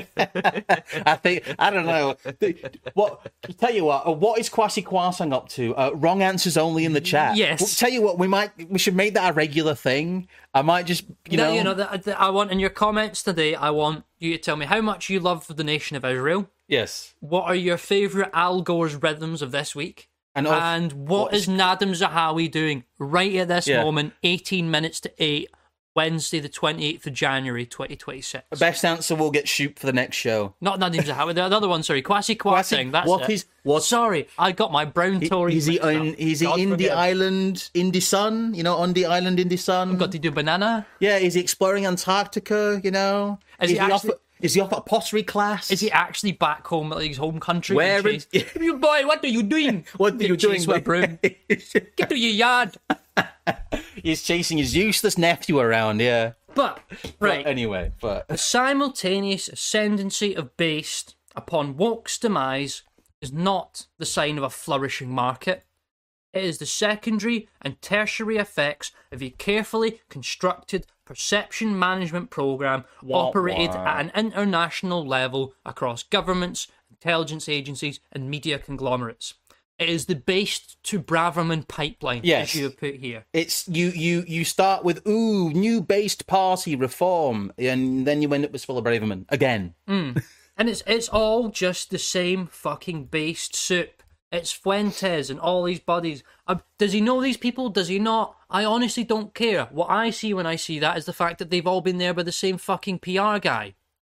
I think I don't know. What tell you what? What is Kwasi Kwarteng up to? Uh, wrong answers only in the chat. Yes. Well, tell you what, we might we should make that a regular thing. I might just you That- know. you know that, that I want in your comments today. I want you to tell me how much you love the nation of Israel. Yes. What are your favourite Al Gore's rhythms of this week? And, of- And what, what is Nadim Zahawi doing right at this Yeah. moment, eighteen minutes to eight, Wednesday, the twenty-eighth of January, twenty twenty-six? best answer will get shoot for the next show. Not Nadim Zahawi, the other one, sorry, Kwasi Kwarteng. That's what it. is- what- Sorry, I got my brown Tory. Is he mixed up. on? Is he God in the forgive. island in the sun? You know, on the island in the sun. Got to do banana. Yeah, is he exploring Antarctica? You know, Is he off? actually- At, is he off at pottery class? Is he actually back home at his home country? Where and is- chased- You boy, what are you doing? What are you doing? Chased with a broom. Get to your yard. He's chasing his useless nephew around. Yeah. But right, But anyway, but the simultaneous ascendancy of based upon woke's demise is not the sign of a flourishing market. It is the secondary and tertiary effects of a carefully constructed perception management program Wah, operated wah. at an international level across governments, intelligence agencies, and media conglomerates. It is the based to Braverman pipeline, Yes. as you have put here. it's you. You you start with ooh new based party reform, and then you end up with Swilla Braverman again. And it's it's all just the same fucking based soup. It's Fuentes and all these buddies. Um, does he know these people? Does he not? I honestly don't care. What I see when I see that is the fact that they've all been there by the same fucking P R guy.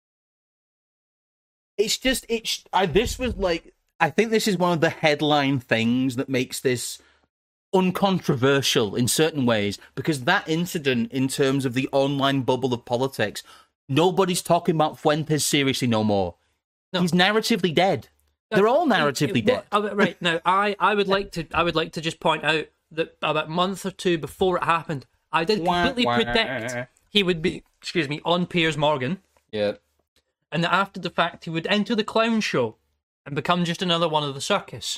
It's just it's. I, this was like I think this is one of the headline things that makes this uncontroversial in certain ways, because that incident in terms of the online bubble of politics, nobody's talking about Fuentes seriously no more. No. He's narratively dead. They're all narratively dead. Well, uh, right now, I, I would like to I would like to just point out that about a month or two before it happened, I did Wah, completely wah. predict he would be, excuse me, on Piers Morgan, Yeah. and that after the fact he would enter the clown show and become just another one of the circus.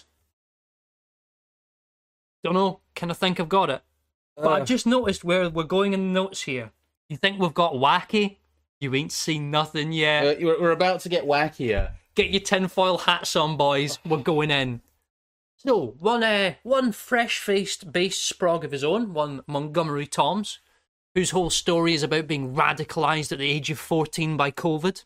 Don't know, kind of think I've got it. But Uh. I've just noticed where we're going in the notes here. You think we've got wacky? You ain't seen nothing yet. Uh, we're, we're about to get wackier. Get your tinfoil hats on, boys. We're going in. So, one uh, one fresh-faced bass sprog of his own, one Montgomery Toms, whose whole story is about being radicalized at the age of fourteen by COVID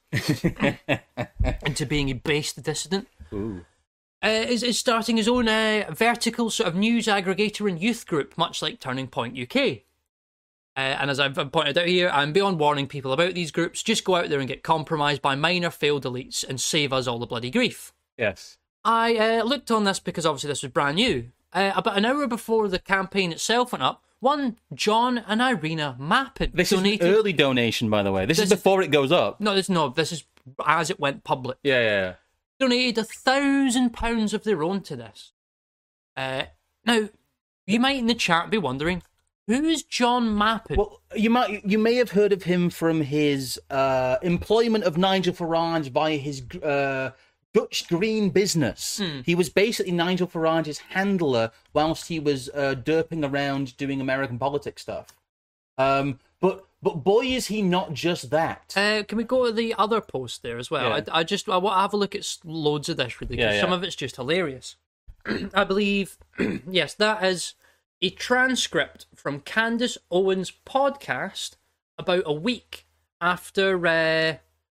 into being a based dissident. Ooh. Uh, is, is starting his own uh, vertical sort of news aggregator and youth group, much like Turning Point U K. Uh, and as I've pointed out here, I'm beyond warning people about these groups. Just go out there and get compromised by minor failed elites and save us all the bloody grief. Yes. I uh, looked on this because obviously this was brand new. Uh, about an hour before the campaign itself went up, one John and Irina Mappin This donated... is an early donation, by the way. This, This is before it goes up. No, this no. This is as it went public. Yeah, yeah, yeah. Donated a thousand pounds of their own to this. Uh, now, you might in the chat be wondering, who is John Mappin? Well, you might you may have heard of him from his uh, employment of Nigel Farage via his uh, Dutch Green business. Hmm. He was basically Nigel Farage's handler whilst he was uh, derping around doing American politics stuff. Um, but but boy, is he not just that. Uh, can we go to the other post there as well? Yeah. I, I just I want to have a look at s- loads of this really, because Yeah, yeah. some of it's just hilarious. I believe, yes, that is a transcript from Candace Owens' podcast about a week after uh,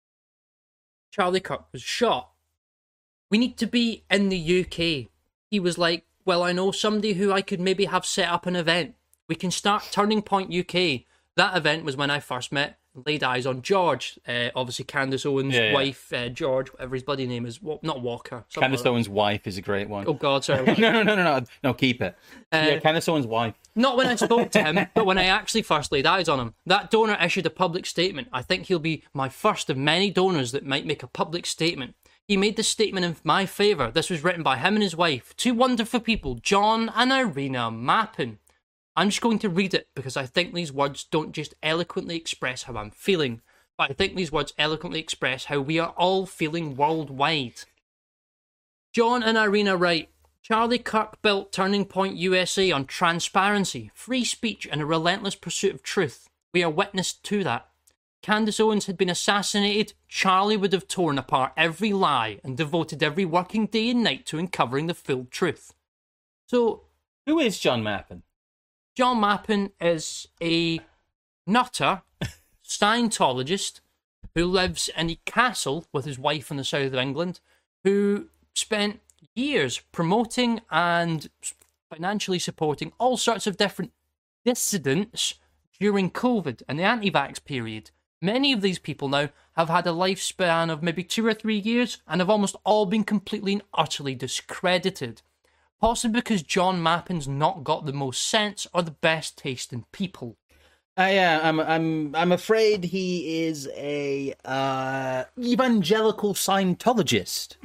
Charlie Kirk was shot. We need to be in the U K. He was like, well, I know somebody who I could maybe have set up an event. We can start Turning Point U K. That event was when I first met and laid eyes on George. Uh, obviously, Candace Owens' Yeah, yeah. wife, uh, George, whatever his bloody name is. Well, not Walker. something Candace like that. Owens' wife is a great one. Oh, God, sorry. no, no, no, no, no, no, keep it. Uh, yeah, Candace Owens' wife. Not when I spoke to him, but when I actually first laid eyes on him. That donor issued a public statement. I think he'll be my first of many donors that might make a public statement. He made this statement in my favour. This was written by him and his wife, two wonderful people, John and Irina Mappin. I'm just going to read it because I think these words don't just eloquently express how I'm feeling, but I think these words eloquently express how we are all feeling worldwide. John and Irina write, Charlie Kirk built Turning Point U S A on transparency, free speech, and a relentless pursuit of truth. We are witness to that. Candace Owens had been assassinated, Charlie would have torn apart every lie and devoted every working day and night to uncovering the full truth. So, Who is John Mappin? John Mappin is a nutter, Scientologist, who lives in a castle with his wife in the south of England, who spent years promoting and financially supporting all sorts of different dissidents during COVID and the anti-vax period. Many of these people now have had a lifespan of maybe two or three years and have almost all been completely and utterly discredited. Possibly because John Mappin's not got the most sense or the best taste in people. Uh, yeah, I'm, I'm, I'm afraid he is a uh, evangelical Scientologist,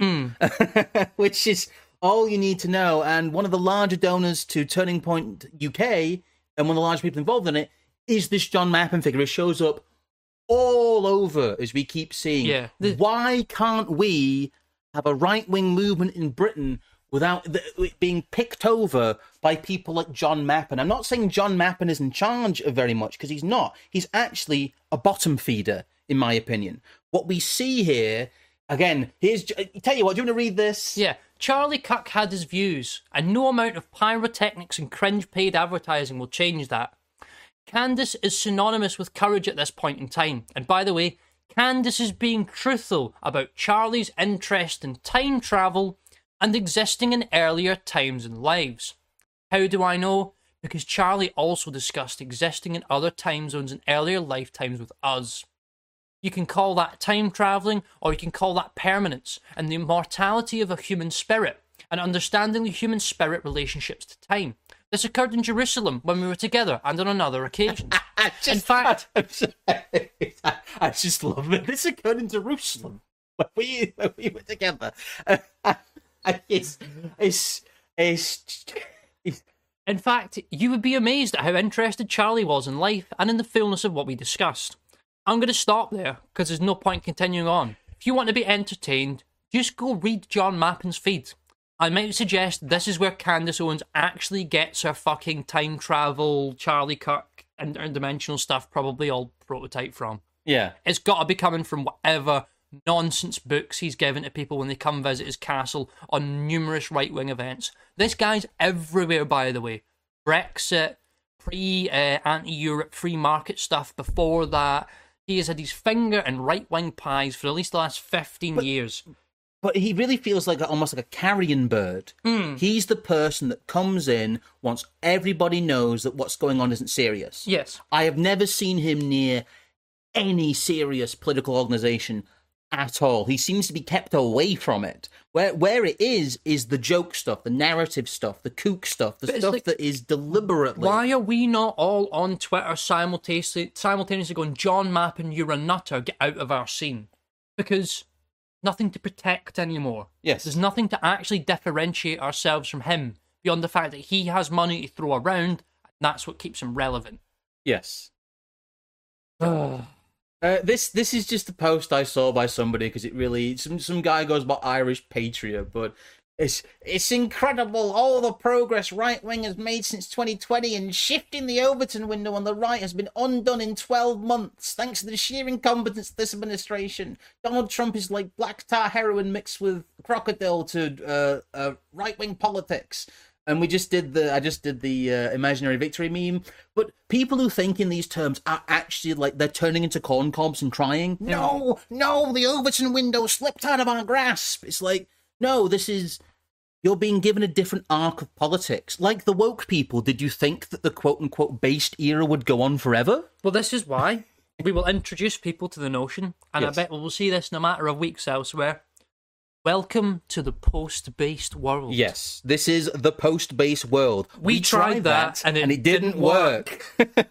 Mm. which is all you need to know. And one of the larger donors to Turning Point U K, and one of the large people involved in it, is this John Mappin figure. It shows up all over, as we keep seeing. Yeah. The- Why can't we have a right-wing movement in Britain without the, it being picked over by people like John Mappin? I'm not saying John Mappin is in charge of very much, because he's not. He's actually a bottom feeder, in my opinion. What we see here, again, here's... Tell you what, do you want to read this? Yeah, Charlie Kirk had his views, and no amount of pyrotechnics and cringe paid advertising will change that. Candace is synonymous with courage at this point in time. And by the way, Candace is being truthful about Charlie's interest in time travel and existing in earlier times and lives. How do I know? Because Charlie also discussed existing in other time zones and earlier lifetimes with us. You can call that time travelling, or you can call that permanence and the immortality of a human spirit, and understanding the human spirit relationships to time. This occurred in Jerusalem when we were together and on another occasion. Just, In fact- I'm sorry. I, I just love it. This occurred in Jerusalem when we, when we were together. it's, it's, it's, it's, In fact, you would be amazed at how interested Charlie was in life and in the fullness of what we discussed. I'm going to stop there, because there's no point continuing on. If you want to be entertained, just go read John Mappin's feed. I might suggest this is where Candace Owens actually gets her fucking time travel, Charlie Kirk, and interdimensional stuff probably all prototype from. yeah. It's got to be coming from whatever nonsense books he's given to people when they come visit his castle on numerous right-wing events. This guy's everywhere, by the way. Brexit, pre uh, anti-Europe free market stuff before that. He has had his finger in right-wing pies for at least the last fifteen But- years. But he really feels like a, almost like a carrion bird. Mm. He's the person that comes in once everybody knows that what's going on isn't serious. Yes. I have never seen him near any serious political organization at all. He seems to be kept away from it. Where where it is is the joke stuff, the narrative stuff, the kook stuff, the But it's stuff like, that is deliberately. why are we not all on Twitter simultaneously, simultaneously going, John Mappin, you're a nutter, get out of our scene? Because nothing to protect anymore. Yes. There's nothing to actually differentiate ourselves from him beyond the fact that he has money to throw around, and that's what keeps him relevant. Yes. Uh, this this is just a post I saw by somebody because it really some some guy goes about Irish patriot, but it's it's incredible all the progress right wing has made since twenty twenty, and shifting the Overton window on the right has been undone in twelve months thanks to the sheer incompetence of this administration. Donald Trump is like black tar heroin mixed with crocodile to uh, uh, right wing politics. And we just did the, I just did the uh, imaginary victory meme. But people who think in these terms are actually like they're turning into corn cobs and crying. No, no, the Overton window slipped out of our grasp. It's like, no, this is, you're being given a different arc of politics. Like the woke people, did you think that the quote unquote based era would go on forever? Well, this is why we will introduce people to the notion, and Yes. I bet we will see this in a matter of weeks elsewhere. Welcome to the post-based world. Yes, this is the post-based world. We tried that, and it didn't didn't work.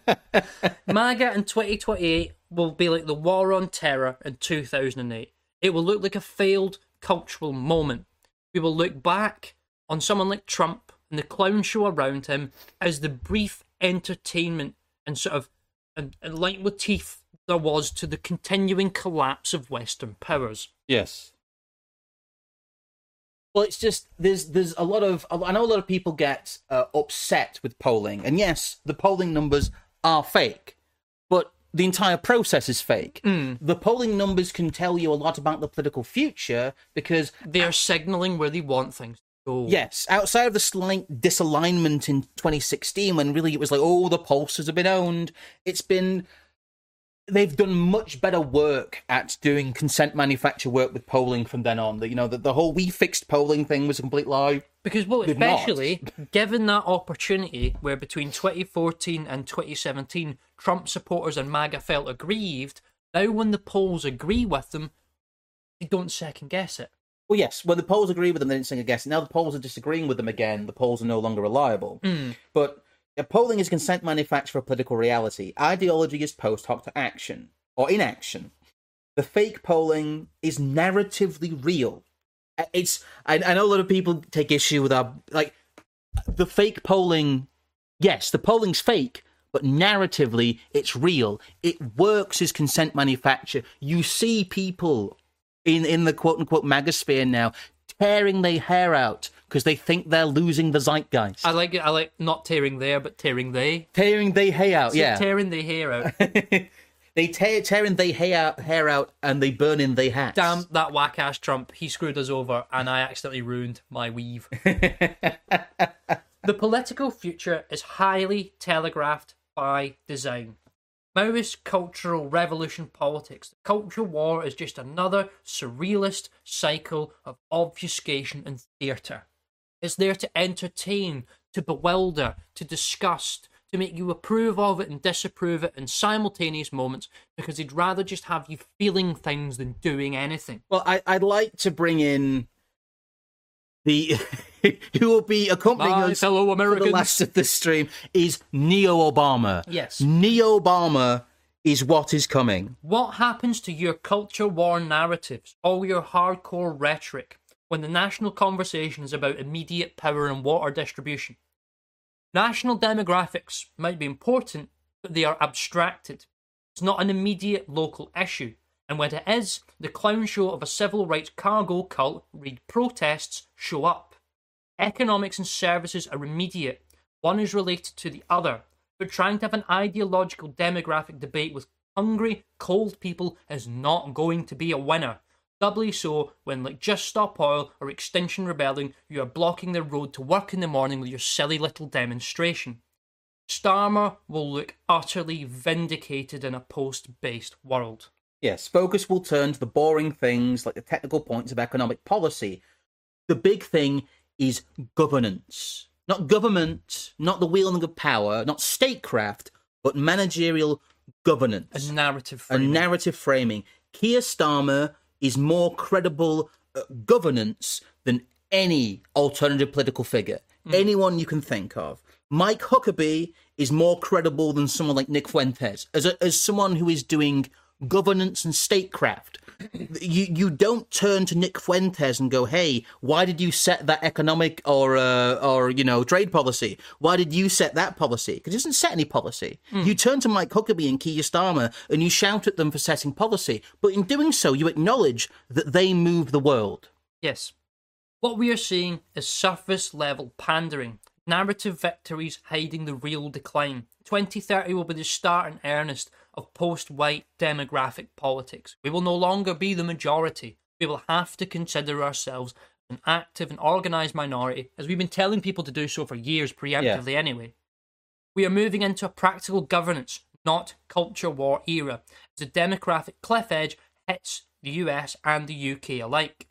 MAGA in twenty twenty-eight will be like the war on terror in two thousand eight. It will look like a failed cultural moment. We will look back on someone like Trump and the clown show around him as the brief entertainment and sort of and, and leitmotif there was to the continuing collapse of Western powers. Yes. Well, it's just there's there's a lot of I know a lot of people get uh, upset with polling, and yes, the polling numbers are fake, but the entire process is fake. Mm. The polling numbers can tell you a lot about the political future because They are signalling where they want things to go. yes, outside of the slight disalignment in twenty sixteen, when really it was like, oh, the pollsters have been owned, it's been. They've done much better work at doing consent manufacture work with polling from then on. The, you know, the, the whole we fixed polling thing was a complete lie. Because, well, Did not. especially given that opportunity where between twenty fourteen and twenty seventeen, Trump supporters and MAGA felt aggrieved, now when the polls agree with them, they don't second guess it. Well, yes, when the polls agree with them, they didn't second guess it. Now the polls are disagreeing with them again. The polls are no longer reliable. Mm. But uh, polling is consent manufacture for political reality. Ideology is post hoc to action or inaction. The fake polling is narratively real. Uh, It's I, I know a lot of people take issue with our like the fake polling. Yes, the polling's fake, but narratively it's real. It works as consent manufacture. You see people in in the quote unquote magosphere now tearing their hair out because they think they're losing the zeitgeist. I like it. I like not tearing there, but tearing they. Tearing their hair out, So yeah. tearing the hair out. They tear tearing their hair out, hair out, and they burn in their hats. Damn that whack ass Trump. He screwed us over, and I accidentally ruined my weave. The political future is highly telegraphed by design. Maoist cultural revolution politics. The culture war is just another surrealist cycle of obfuscation and theatre. It's there to entertain, to bewilder, to disgust, to make you approve of it and disapprove it in simultaneous moments because they'd rather just have you feeling things than doing anything. Well, I, I'd like to bring in the who will be accompanying My us fellow for the Americans. last of this stream is Neo-Obama. Yes. Neo-Obama is what is coming. What happens to your culture war narratives, all your hardcore rhetoric, when the national conversation is about immediate power and water distribution? National demographics might be important, but they are abstracted. It's not an immediate local issue. And when it is, the clown show of a civil rights cargo cult, read protests, show up. Economics and services are immediate. One is related to the other. But trying to have an ideological demographic debate with hungry, cold people is not going to be a winner. Doubly so when, like Just Stop Oil or Extinction Rebellion, you are blocking the road to work in the morning with your silly little demonstration. Starmer will look utterly vindicated in a post-based world. Yes, focus will turn to the boring things like the technical points of economic policy. The big thing is governance. Not government, not the wielding of power, not statecraft, but managerial governance. A narrative A framing. narrative framing. Keir Starmer is more credible at governance than any alternative political figure. Mm. Anyone you can think of. Mike Huckabee is more credible than someone like Nick Fuentes. As a, as someone who is doing governance and statecraft, you you don't turn to Nick Fuentes and go, "Hey, why did you set that economic or uh, or you know trade policy? Why did you set that policy?" Because he doesn't set any policy. Mm. You turn to Mike Huckabee and Keir Starmer and you shout at them for setting policy, but in doing so, you acknowledge that they move the world. Yes, what we are seeing is surface level pandering. Narrative victories hiding the real decline. twenty thirty will be the start in earnest of post-white demographic politics. We will no longer be the majority. We will have to consider ourselves an active and organised minority, as we've been telling people to do so for years, preemptively yeah. anyway. We are moving into a practical governance, not culture war era, as the demographic cliff edge hits the U S and the U K alike.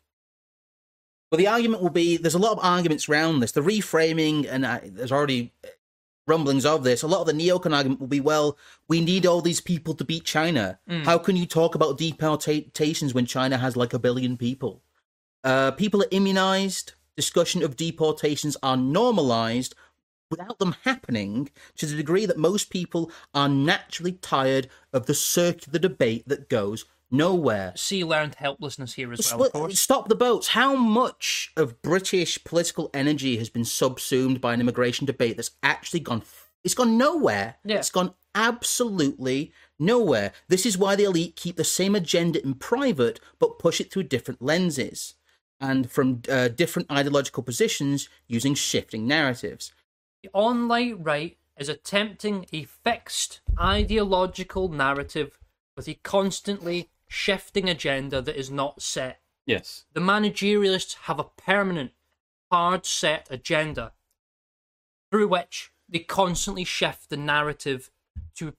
Well, the argument will be, there's a lot of arguments around this. The reframing, and uh, there's already rumblings of this, a lot of the neocon argument will be, well, we need all these people to beat China. Mm. How can you talk about deportations when China has like a billion people? Uh, people are immunized. Discussion of deportations are normalized without them happening, to the degree that most people are naturally tired of the circular debate that goes nowhere. See learned helplessness here as well, of course. Stop the boats. How much of British political energy has been subsumed by an immigration debate that's actually gone... It's gone nowhere. Yeah. It's gone absolutely nowhere. This is why the elite keep the same agenda in private, but push it through different lenses and from uh, different ideological positions using shifting narratives. The online right is attempting a fixed ideological narrative with a constantly shifting agenda that is not set. Yes. The managerialists have a permanent, hard set agenda through which they constantly shift the narrative to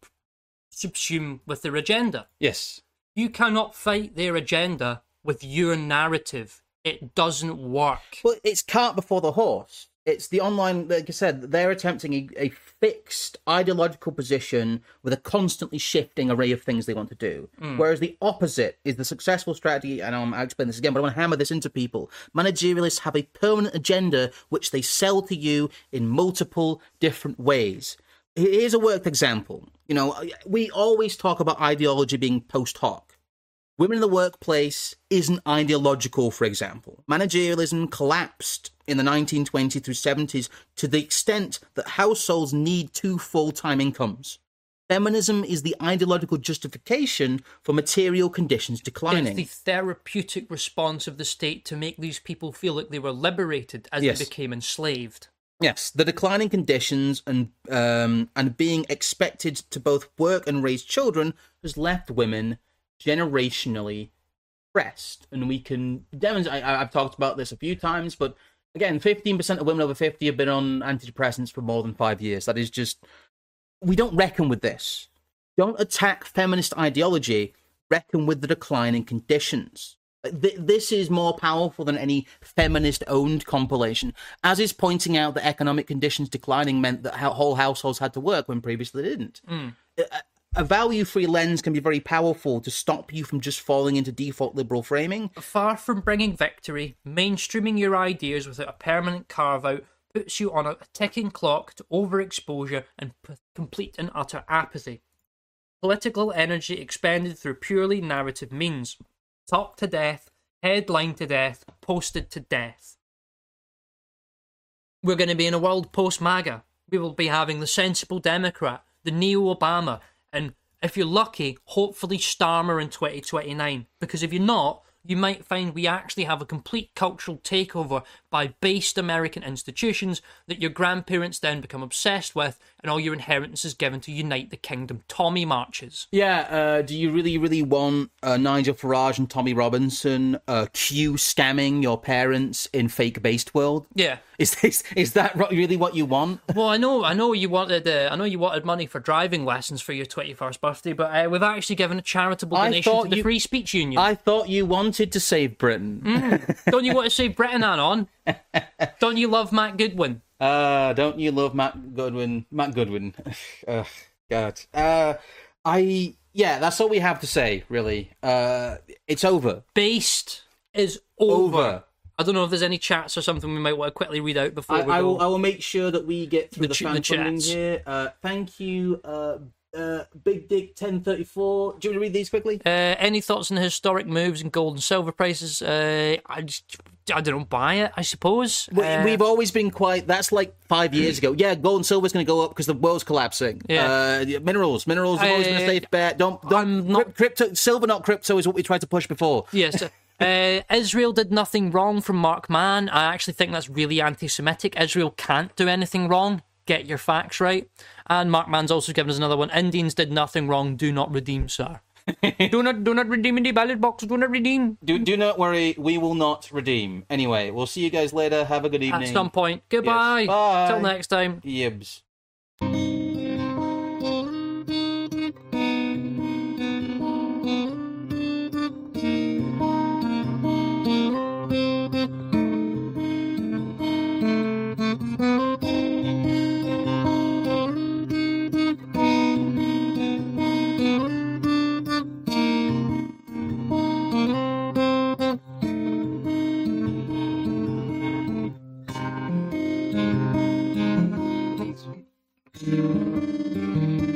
subsume with their agenda. Yes. You cannot fight their agenda with your narrative. It doesn't work. Well, it's cart before the horse. It's the online, like I said, they're attempting a, a fixed ideological position with a constantly shifting array of things they want to do. Mm. Whereas the opposite is the successful strategy, and I'll explain this again, but I want to hammer this into people. Managerialists have a permanent agenda which they sell to you in multiple different ways. Here's a worked example. You know, we always talk about ideology being post hoc. Women in the workplace isn't ideological, for example. Managerialism collapsed in the nineteen twenties through seventies to the extent that households need two full-time incomes. Feminism is the ideological justification for material conditions declining. It's the therapeutic response of the state to make these people feel like they were liberated as yes. they became enslaved. Yes, the declining conditions and um, and being expected to both work and raise children has left women generationally oppressed, and we can demonstrate. I, I've talked about this a few times, but again, fifteen percent of women over fifty have been on antidepressants for more than five years. That is just, we don't reckon with this. Don't attack feminist ideology. Reckon with the declining conditions. This is more powerful than any feminist-owned compilation, as is pointing out that economic conditions declining meant that whole households had to work when previously they didn't. Mm. A value-free lens can be very powerful to stop you from just falling into default liberal framing. Far from bringing victory, mainstreaming your ideas without a permanent carve-out puts you on a ticking clock to overexposure and p- complete and utter apathy. Political energy expended through purely narrative means. Talk to death, headline to death, posted to death. We're going to be in a world post-MAGA. We will be having the sensible Democrat, the neo-Obama, and if you're lucky, hopefully Starmer in twenty twenty-nine. Because if you're not, you might find we actually have a complete cultural takeover by based American institutions that your grandparents then become obsessed with, and all your inheritance is given to unite the kingdom. Tommy marches. Yeah, uh, do you really, really want uh, Nigel Farage and Tommy Robinson uh, Q scamming your parents in fake-based world? Yeah. Is this is that really what you want? Well, I know, I know you wanted, uh, I know you wanted money for driving lessons for your twenty-first birthday, but uh, we've actually given a charitable I donation thought to the you- Free Speech Union. I thought you wanted to save Britain. Mm. Don't you want to save Britain, Anon? Don't you love Matt Goodwin? Uh, don't you love Matt Goodwin? Matt Goodwin. Ugh, God. Uh, I yeah, that's all we have to say. Really, uh, it's over. Based is over. Over. I don't know if there's any chats or something we might want to quickly read out before I, we I go. will. I will make sure that we get through The the, ch- fan the funding chats. here. Uh, thank you, uh, uh, Big Dick ten thirty-four. Do you want to read these quickly? Uh, any thoughts on the historic moves in gold and silver prices? Uh, I just, I don't buy it, I suppose. We, Uh, We've always been quite. That's like five years ago. Yeah, gold and silver's going to go up because the world's collapsing. Yeah. Uh, minerals, minerals have always been a Uh, safe bet. Don't, don't. I'm not- Crypto, silver, not crypto, is what we tried to push before. Yes. Uh, Israel did nothing wrong from Mark Mann. I actually think that's really anti-Semitic. Israel can't do anything wrong. Get your facts right. And Mark Mann's also given us another one. Indians did nothing wrong. Do not redeem, sir. do not, do not redeem in the ballot box. Do not redeem. Do do not worry, we will not redeem. Anyway, we'll see you guys later. Have a good evening. At some point. Goodbye. Yes. Bye. Till next time. Yibs.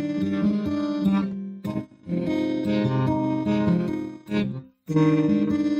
Thank you.